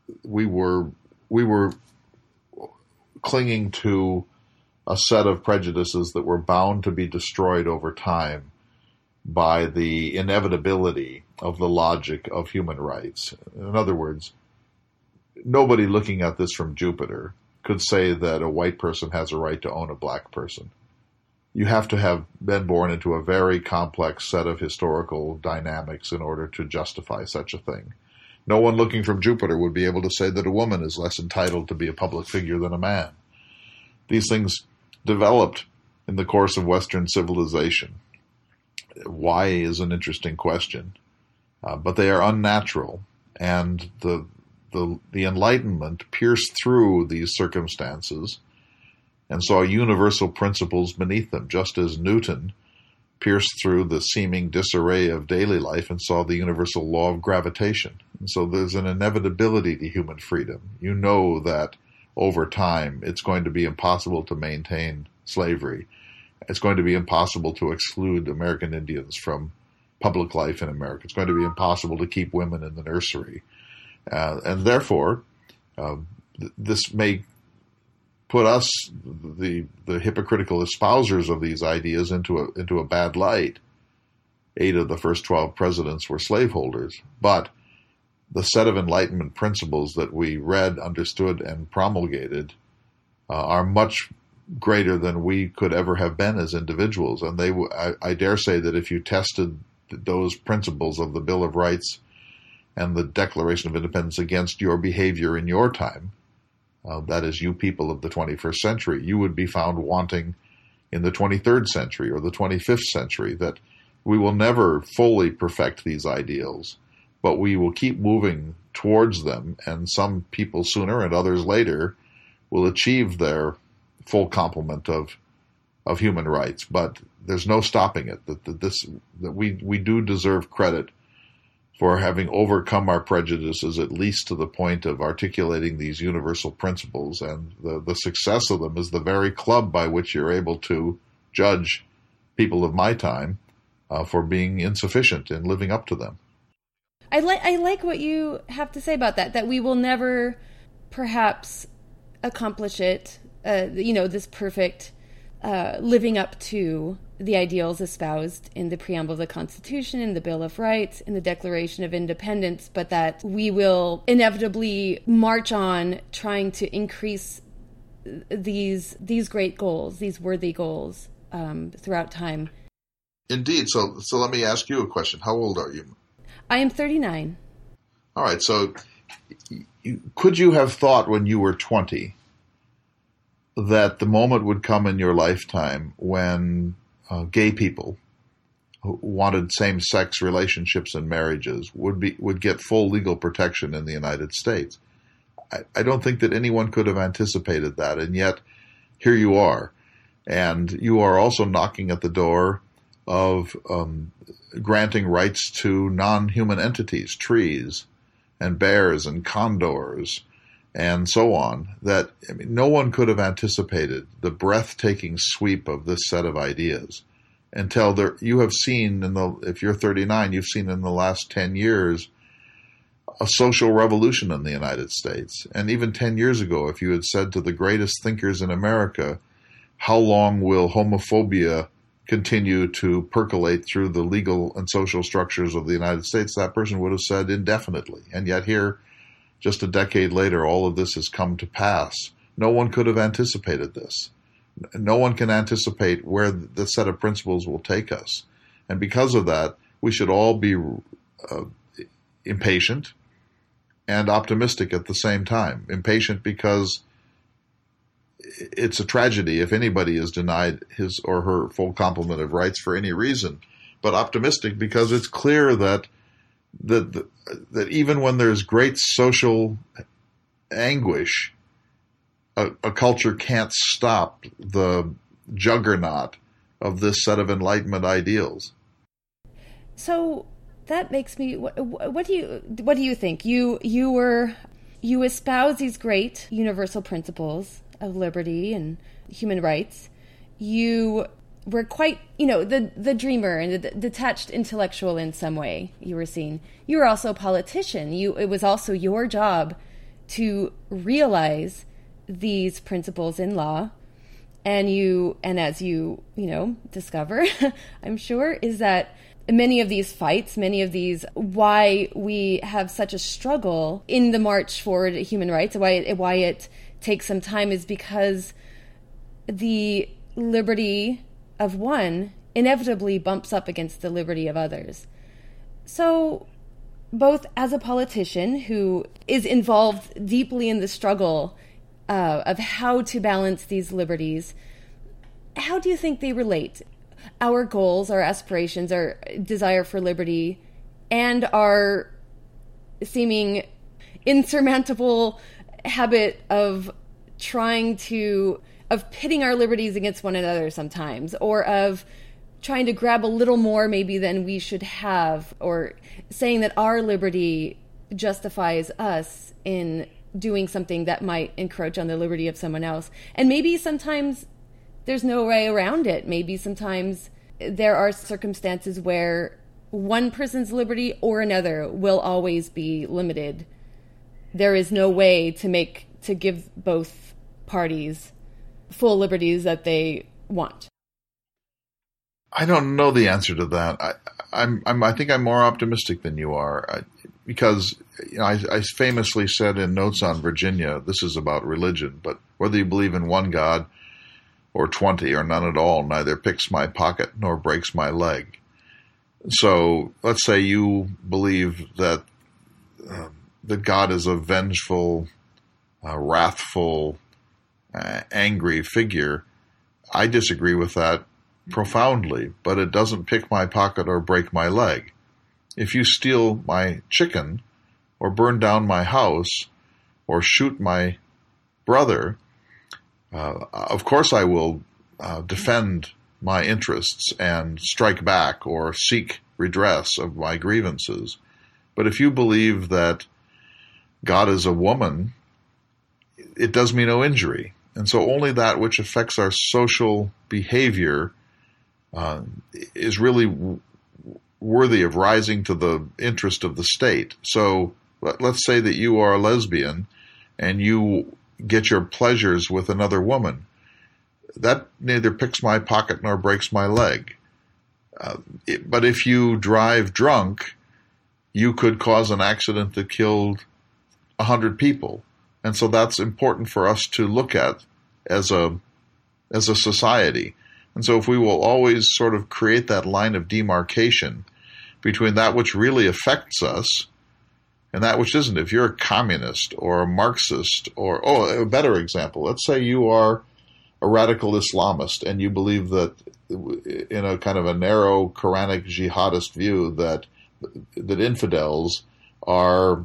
clinging to a set of prejudices that were bound to be destroyed over time by the inevitability of the logic of human rights. In other words, nobody looking at this from Jupiter could say that a white person has a right to own a black person. You have to have been born into a very complex set of historical dynamics in order to justify such a thing. No one looking from Jupiter would be able to say that a woman is less entitled to be a public figure than a man. These things developed in the course of Western civilization. Why is an interesting question, but they are unnatural, and the Enlightenment pierced through these circumstances and saw universal principles beneath them, just as Newton pierced through the seeming disarray of daily life and saw the universal law of gravitation. And so there's an inevitability to human freedom. You know that over time it's going to be impossible to maintain slavery. It's going to be impossible to exclude American Indians from public life in America. It's going to be impossible to keep women in the nursery. And therefore, this may put us, the hypocritical espousers of these ideas, into a bad light. 8 of the first 12 presidents were slaveholders, but the set of Enlightenment principles that we read, understood, and promulgated are much greater than we could ever have been as individuals. And I dare say that if you tested those principles of the Bill of Rights and the Declaration of Independence against your behavior in your time, that is, you people of the 21st century, you would be found wanting in the 23rd century or the 25th century, that we will never fully perfect these ideals, but we will keep moving towards them, and some people sooner and others later will achieve their full complement of human rights. But there's no stopping it. That we do deserve credit for having overcome our prejudices, at least to the point of articulating these universal principles. And the success of them is the very club by which you're able to judge people of my time for being insufficient in living up to them. I like what you have to say about that we will never perhaps accomplish it, this perfect living up to the ideals espoused in the preamble of the Constitution, in the Bill of Rights, in the Declaration of Independence, but that we will inevitably march on trying to increase these great goals, these worthy goals throughout time. Indeed. So let me ask you a question. How old are you? I am 39. All right. So could you have thought when you were 20 that the moment would come in your lifetime when gay people who wanted same-sex relationships and marriages would get full legal protection in the United States? I don't think that anyone could have anticipated that, and yet here you are. And you are also knocking at the door of granting rights to non-human entities, trees and bears and condors and so on, that no one could have anticipated the breathtaking sweep of this set of ideas until you have seen, if you're 39, you've seen in the last 10 years a social revolution in the United States. And even 10 years ago, if you had said to the greatest thinkers in America, how long will homophobia continue to percolate through the legal and social structures of the United States, that person would have said indefinitely. And yet here, just a decade later, all of this has come to pass. No one could have anticipated this. No one can anticipate where the set of principles will take us. And because of that, we should all be impatient and optimistic at the same time. Impatient because it's a tragedy if anybody is denied his or her full complement of rights for any reason. But optimistic because it's clear that even when there's great social anguish, a culture can't stop the juggernaut of this set of Enlightenment ideals. So that makes me. What do you think? You espouse these great universal principles of liberty and human rights. You were quite, the dreamer and the detached intellectual in some way. You were seen. You were also a politician. It was also your job to realize these principles in law. And as you discover, I'm sure, is that many of these fights, why we have such a struggle in the march forward to human rights, why it takes some time, is because the liberty of one inevitably bumps up against the liberty of others. So, both as a politician who is involved deeply in the struggle of how to balance these liberties, how do you think they relate? Our goals, our aspirations, our desire for liberty, and our seeming insurmountable habit of pitting our liberties against one another sometimes, or of trying to grab a little more maybe than we should have, or saying that our liberty justifies us in doing something that might encroach on the liberty of someone else. And maybe sometimes there's no way around it. Maybe sometimes there are circumstances where one person's liberty or another will always be limited. There is no way to give both parties full liberties that they want. I don't know the answer to that. I think I'm more optimistic than you are, because I famously said in Notes on Virginia, this is about religion, but whether you believe in one God or 20 or none at all, neither picks my pocket nor breaks my leg. So let's say you believe that God is a vengeful, wrathful, angry figure. I disagree with that profoundly, but it doesn't pick my pocket or break my leg. If you steal my chicken or burn down my house or shoot my brother, of course I will defend my interests and strike back or seek redress of my grievances. But if you believe that God is a woman, it does me no injury. And so only that which affects our social behavior is really worthy of rising to the interest of the state. So let's say that you are a lesbian and you get your pleasures with another woman. That neither picks my pocket nor breaks my leg. But if you drive drunk, you could cause an accident that killed 100 people. And so that's important for us to look at as a society. And so if we will always sort of create that line of demarcation between that which really affects us and that which isn't. If you're a communist or a Marxist or, a better example, let's say you are a radical Islamist and you believe that in a kind of a narrow Quranic jihadist view that infidels are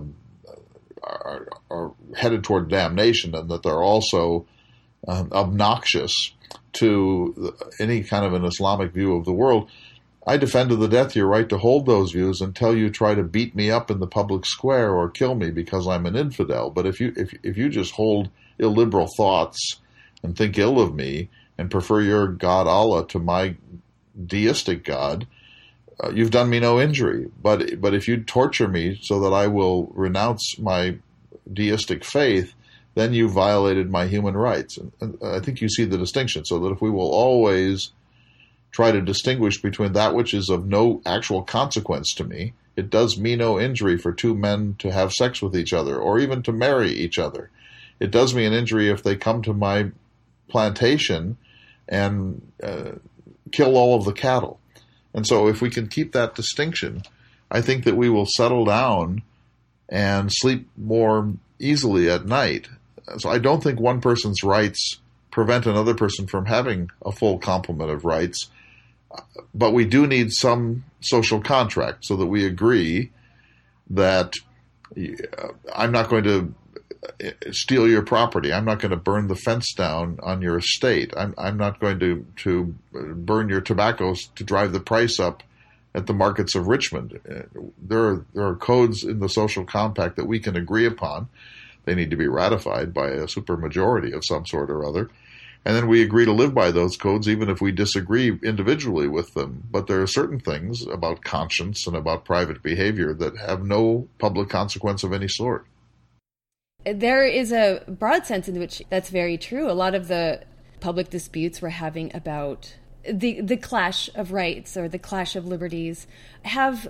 headed toward damnation and that they're also obnoxious to any kind of an Islamic view of the world. I defend to the death your right to hold those views until you try to beat me up in the public square or kill me because I'm an infidel. But if you just hold illiberal thoughts and think ill of me and prefer your God Allah to my deistic God, you've done me no injury. But if you torture me so that I will renounce my deistic faith, then you violated my human rights. And I think you see the distinction, so that if we will always try to distinguish between that which is of no actual consequence to me, it does me no injury for two men to have sex with each other or even to marry each other. It does me an injury if they come to my plantation and kill all of the cattle. And so if we can keep that distinction, I think that we will settle down and sleep more easily at night. So I don't think one person's rights prevent another person from having a full complement of rights, but we do need some social contract so that we agree that I'm not going to steal your property. I'm not going to burn the fence down on your estate. I'm not going to burn your tobaccos to drive the price up at the markets of Richmond. There are codes in the social compact that we can agree upon. They need to be ratified by a supermajority of some sort or other. And then we agree to live by those codes even if we disagree individually with them. But there are certain things about conscience and about private behavior that have no public consequence of any sort. There is a broad sense in which that's very true. A lot of the public disputes we're having about the clash of rights or the clash of liberties have,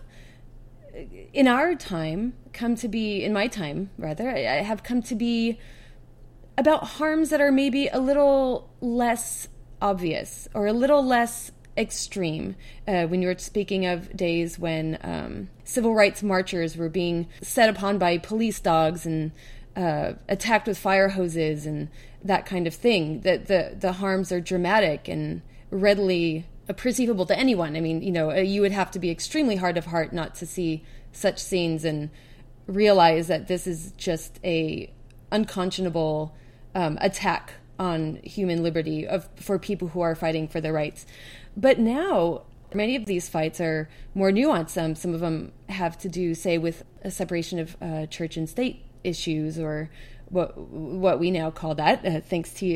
in our time, come to be, in my time rather, have come to be about harms that are maybe a little less obvious or a little less extreme. When you were speaking of days when civil rights marchers were being set upon by police dogs and attacked with fire hoses and that kind of thing, that the harms are dramatic and readily perceivable to anyone. I mean, you would have to be extremely hard of heart not to see such scenes and realize that this is just a unconscionable attack on human liberty for people who are fighting for their rights. But now, many of these fights are more nuanced. Some of them have to do, say, with a separation of church and state issues, or what we now call that, thanks to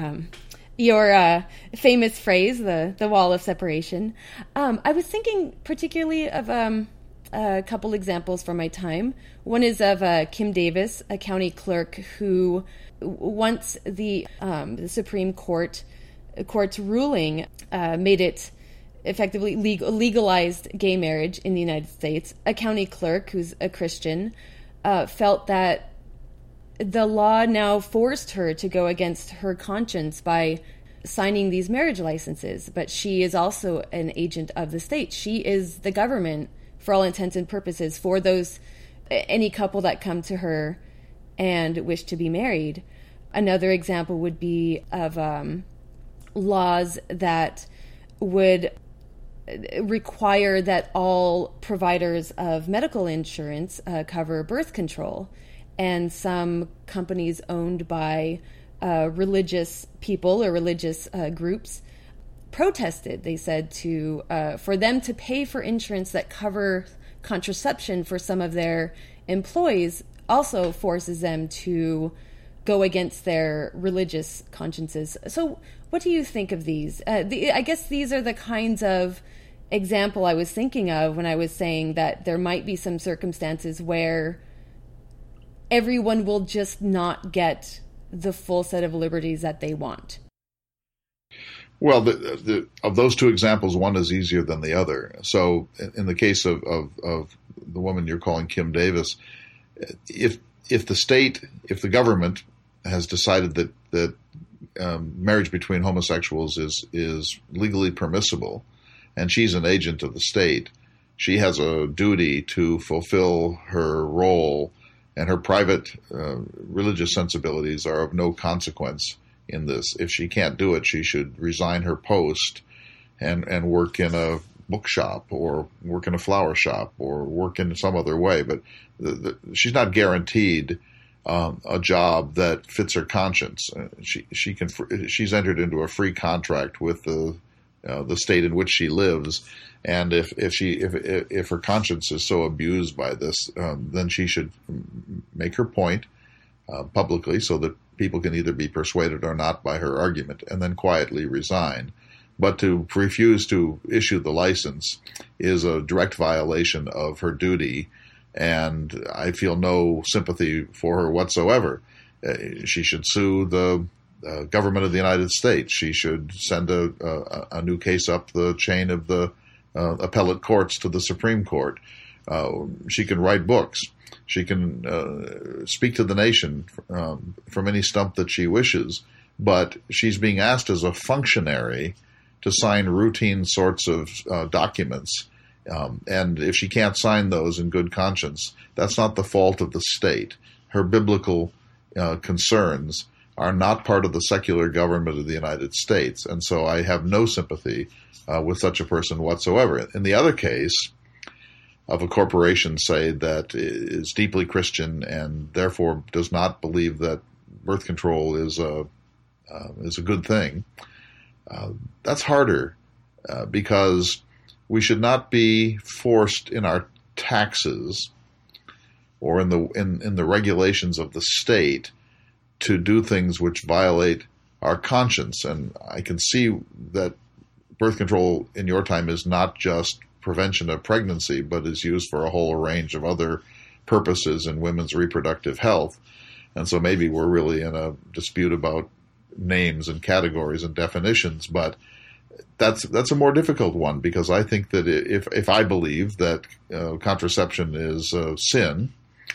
your famous phrase, the wall of separation. I was thinking particularly of a couple examples from my time. One is of Kim Davis, a county clerk who, once the Supreme Court's ruling made it effectively legalized gay marriage in the United States, a county clerk who's a Christian felt that the law now forced her to go against her conscience by signing these marriage licenses. But she is also an agent of the state. She is the government for all intents and purposes for any couple that come to her and wish to be married. Another example would be of laws that would require that all providers of medical insurance cover birth control. And some companies owned by religious people or religious groups protested. They said for them to pay for insurance that cover contraception for some of their employees also forces them to go against their religious consciences. So what do you think of these? I guess these are the kinds of example I was thinking of when I was saying that there might be some circumstances where everyone will just not get the full set of liberties that they want. Well, of those two examples, one is easier than the other. So in the case of the woman you're calling Kim Davis, if the government has decided that marriage between homosexuals is legally permissible, and she's an agent of the state, she has a duty to fulfill her role, and her private religious sensibilities are of no consequence in this. If she can't do it, she should resign her post and work in a bookshop or work in a flower shop or work in some other way. But she's not guaranteed a job that fits her conscience. She's entered into a free contract with the state in which she lives, and if her conscience is so abused by this, then she should make her point publicly so that people can either be persuaded or not by her argument, and then quietly resign. But to refuse to issue the license is a direct violation of her duty, and I feel no sympathy for her whatsoever. She should sue the government of the United States. She should send a new case up the chain of the appellate courts to the Supreme Court. She can write books. She can speak to the nation from any stump that she wishes, but she's being asked as a functionary to sign routine sorts of documents. And if she can't sign those in good conscience, that's not the fault of the state. Her biblical concerns are not part of the secular government of the United States. And so I have no sympathy with such a person whatsoever. In the other case of a corporation, say, that is deeply Christian and therefore does not believe that birth control is a good thing, that's harder because we should not be forced in our taxes or in the regulations of the state to do things which violate our conscience. And I can see that birth control in your time is not just prevention of pregnancy, but is used for a whole range of other purposes in women's reproductive health. And so maybe we're really in a dispute about names and categories and definitions, but that's a more difficult one, because I think that if I believe that contraception is sin,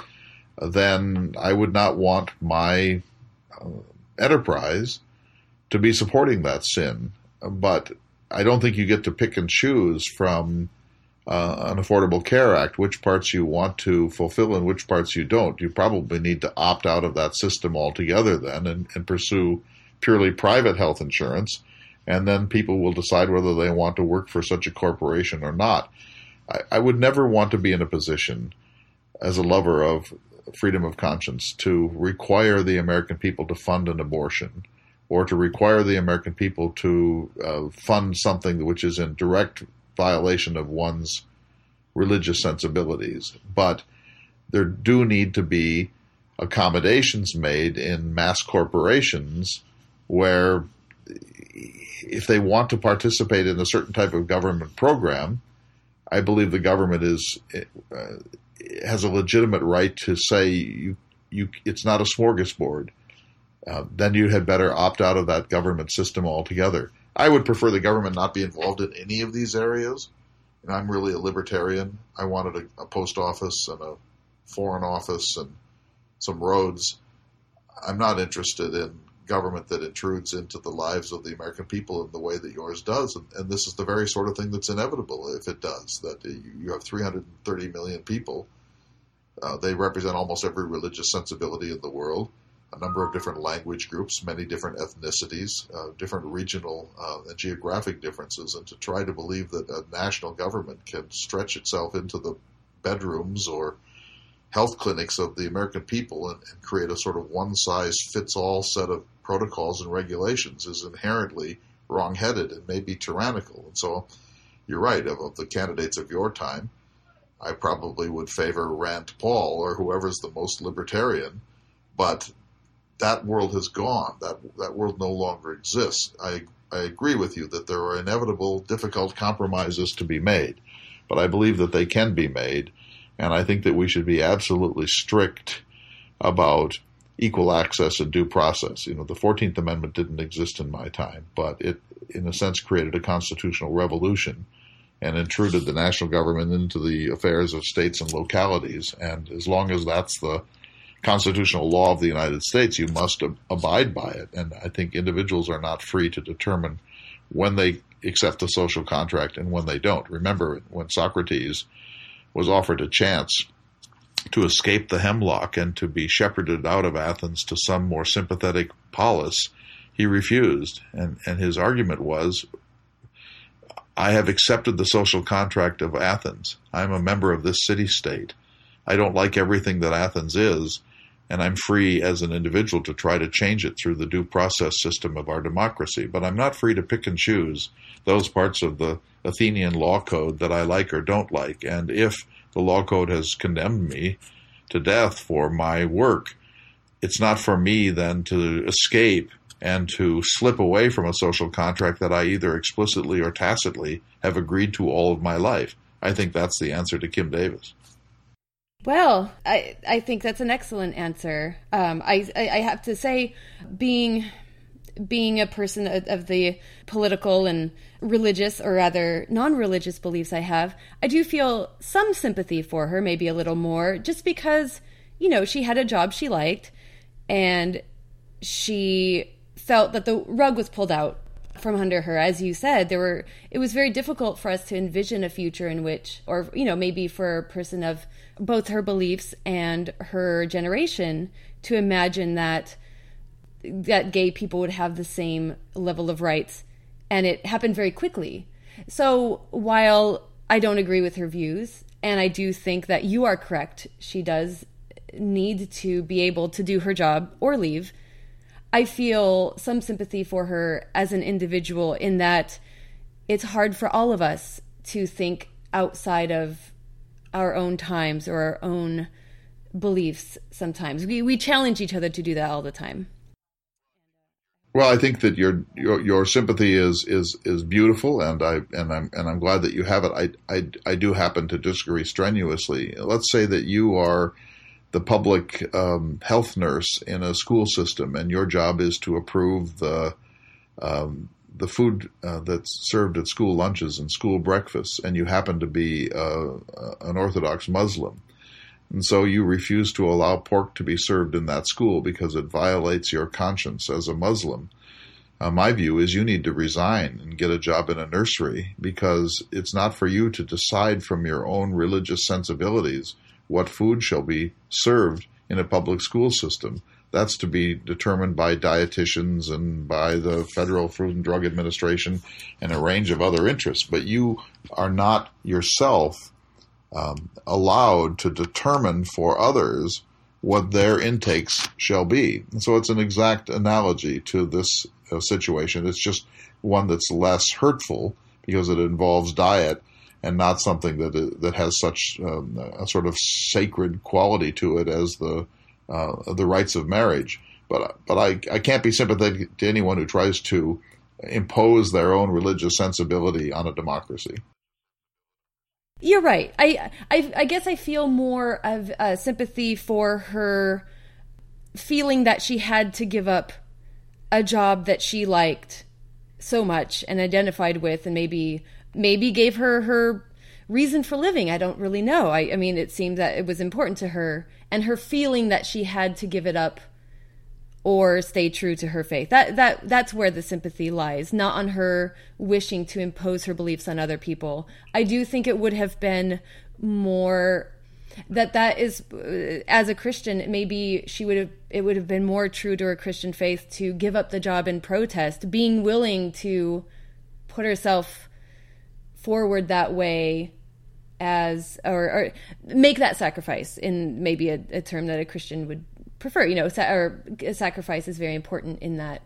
then I would not want my enterprise to be supporting that sin. But I don't think you get to pick and choose from an Affordable Care Act which parts you want to fulfill and which parts you don't. You probably need to opt out of that system altogether then and pursue purely private health insurance, and then people will decide whether they want to work for such a corporation or not. I would never want to be in a position as a lover of freedom of conscience to require the American people to fund an abortion, or to require the American people to fund something which is in direct violation of one's religious sensibilities. But there do need to be accommodations made in mass corporations where if they want to participate in a certain type of government program, I believe the government has a legitimate right to say it's not a smorgasbord. Then you had better opt out of that government system altogether. I would prefer the government not be involved in any of these areas. And I'm really a libertarian. I wanted a post office and a foreign office and some roads. I'm not interested in government that intrudes into the lives of the American people in the way that yours does. And this is the very sort of thing that's inevitable if it does, that you have 330 million people. They represent almost every religious sensibility in the world, a number of different language groups, many different ethnicities, different regional and geographic differences. And to try to believe that a national government can stretch itself into the bedrooms or health clinics of the American people and create a sort of one-size-fits-all set of protocols and regulations is inherently wrong-headed and maybe tyrannical. And so you're right, of the candidates of your time, I probably would favor Rand Paul or whoever's the most libertarian, but that world has gone. That world no longer exists. I agree with you that there are inevitable, difficult compromises to be made, but I believe that they can be made. And I think that we should be absolutely strict about equal access and due process. You know, the 14th Amendment didn't exist in my time, but it, in a sense, created a constitutional revolution and intruded the national government into the affairs of states and localities. And as long as that's the constitutional law of the United States, you must abide by it. And I think individuals are not free to determine when they accept a social contract and when they don't. Remember, when Socrates was offered a chance to escape the hemlock and to be shepherded out of Athens to some more sympathetic polis, he refused. And his argument was, I have accepted the social contract of Athens. I'm a member of this city-state. I don't like everything that Athens is, and I'm free as an individual to try to change it through the due process system of our democracy. But I'm not free to pick and choose those parts of the Athenian law code that I like or don't like. And if the law code has condemned me to death for my work, it's not for me then to escape and to slip away from a social contract that I either explicitly or tacitly have agreed to all of my life. I think that's the answer to Kim Davis. Well, I think that's an excellent answer. I have to say, being a person of the political and religious, or rather non-religious beliefs I do feel some sympathy for her, maybe a little more, just because, you know, she had a job she liked and she felt that the rug was pulled out from under her. As you said, it was very difficult for us to envision a future in which, or, maybe for a person of both her beliefs and her generation, to imagine that gay people would have the same level of rights. And it happened very quickly. So while I don't agree with her views, and I do think that you are correct, she does need to be able to do her job or leave, I feel some sympathy for her as an individual, in that it's hard for all of us to think outside of our own times or our own beliefs sometimes. We challenge each other to do that all the time. Well, I think that your sympathy is beautiful, and I'm glad that you have it. I do happen to disagree strenuously. Let's say that you are the public health nurse in a school system, and your job is to approve the food that's served at school lunches and school breakfasts, and you happen to be an Orthodox Muslim. And so you refuse to allow pork to be served in that school because it violates your conscience as a Muslim. My view is you need to resign and get a job in a nursery, because it's not for you to decide from your own religious sensibilities what food shall be served in a public school system. That's to be determined by dietitians and by the Federal Food and Drug Administration and a range of other interests. But you are not yourself allowed to determine for others what their intakes shall be. And so it's an exact analogy to this situation. It's just one that's less hurtful because it involves diet and not something that has such a sort of sacred quality to it as the rights of marriage. But I can't be sympathetic to anyone who tries to impose their own religious sensibility on a democracy. You're right. I guess I feel more of sympathy for her feeling that she had to give up a job that she liked so much and identified with, and maybe gave her reason for living. I don't really know. I mean, it seemed that it was important to her, and her feeling that she had to give it up or stay true to her faith. That's where the sympathy lies, not on her wishing to impose her beliefs on other people. I do think it would have been more that is, as a Christian, maybe it would have been more true to her Christian faith to give up the job in protest, being willing to put herself forward that way, as or make that sacrifice, in maybe a term that a Christian would prefer. Or sacrifice is very important in that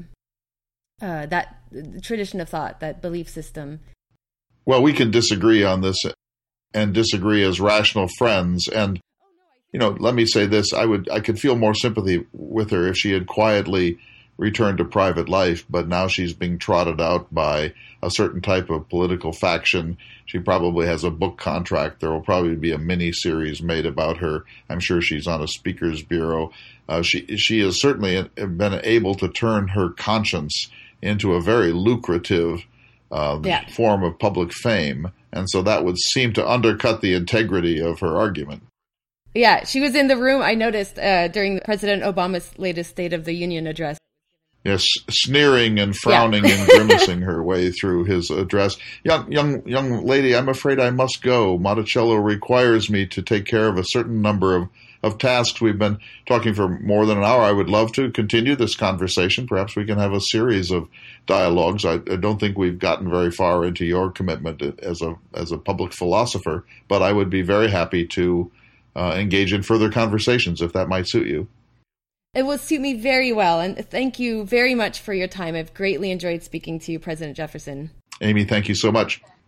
that tradition of thought, that belief system. Well, we can disagree on this and disagree as rational friends. And, let me say this, I could feel more sympathy with her if she had quietly returned to private life, but now she's being trotted out by a certain type of political faction. She probably has a book contract. There will probably be a mini-series made about her. I'm sure she's on a speaker's bureau. She has certainly been able to turn her conscience into a very lucrative form of public fame. And so that would seem to undercut the integrity of her argument. Yeah, she was in the room, I noticed, during President Obama's latest State of the Union address. Yes, sneering and frowning and grimacing her way through his address. Young lady, I'm afraid I must go. Monticello requires me to take care of a certain number of tasks. We've been talking for more than an hour. I would love to continue this conversation. Perhaps we can have a series of dialogues. I don't think we've gotten very far into your commitment as a public philosopher, but I would be very happy to engage in further conversations if that might suit you. It will suit me very well, and thank you very much for your time. I've greatly enjoyed speaking to you, President Jefferson. Amy, thank you so much.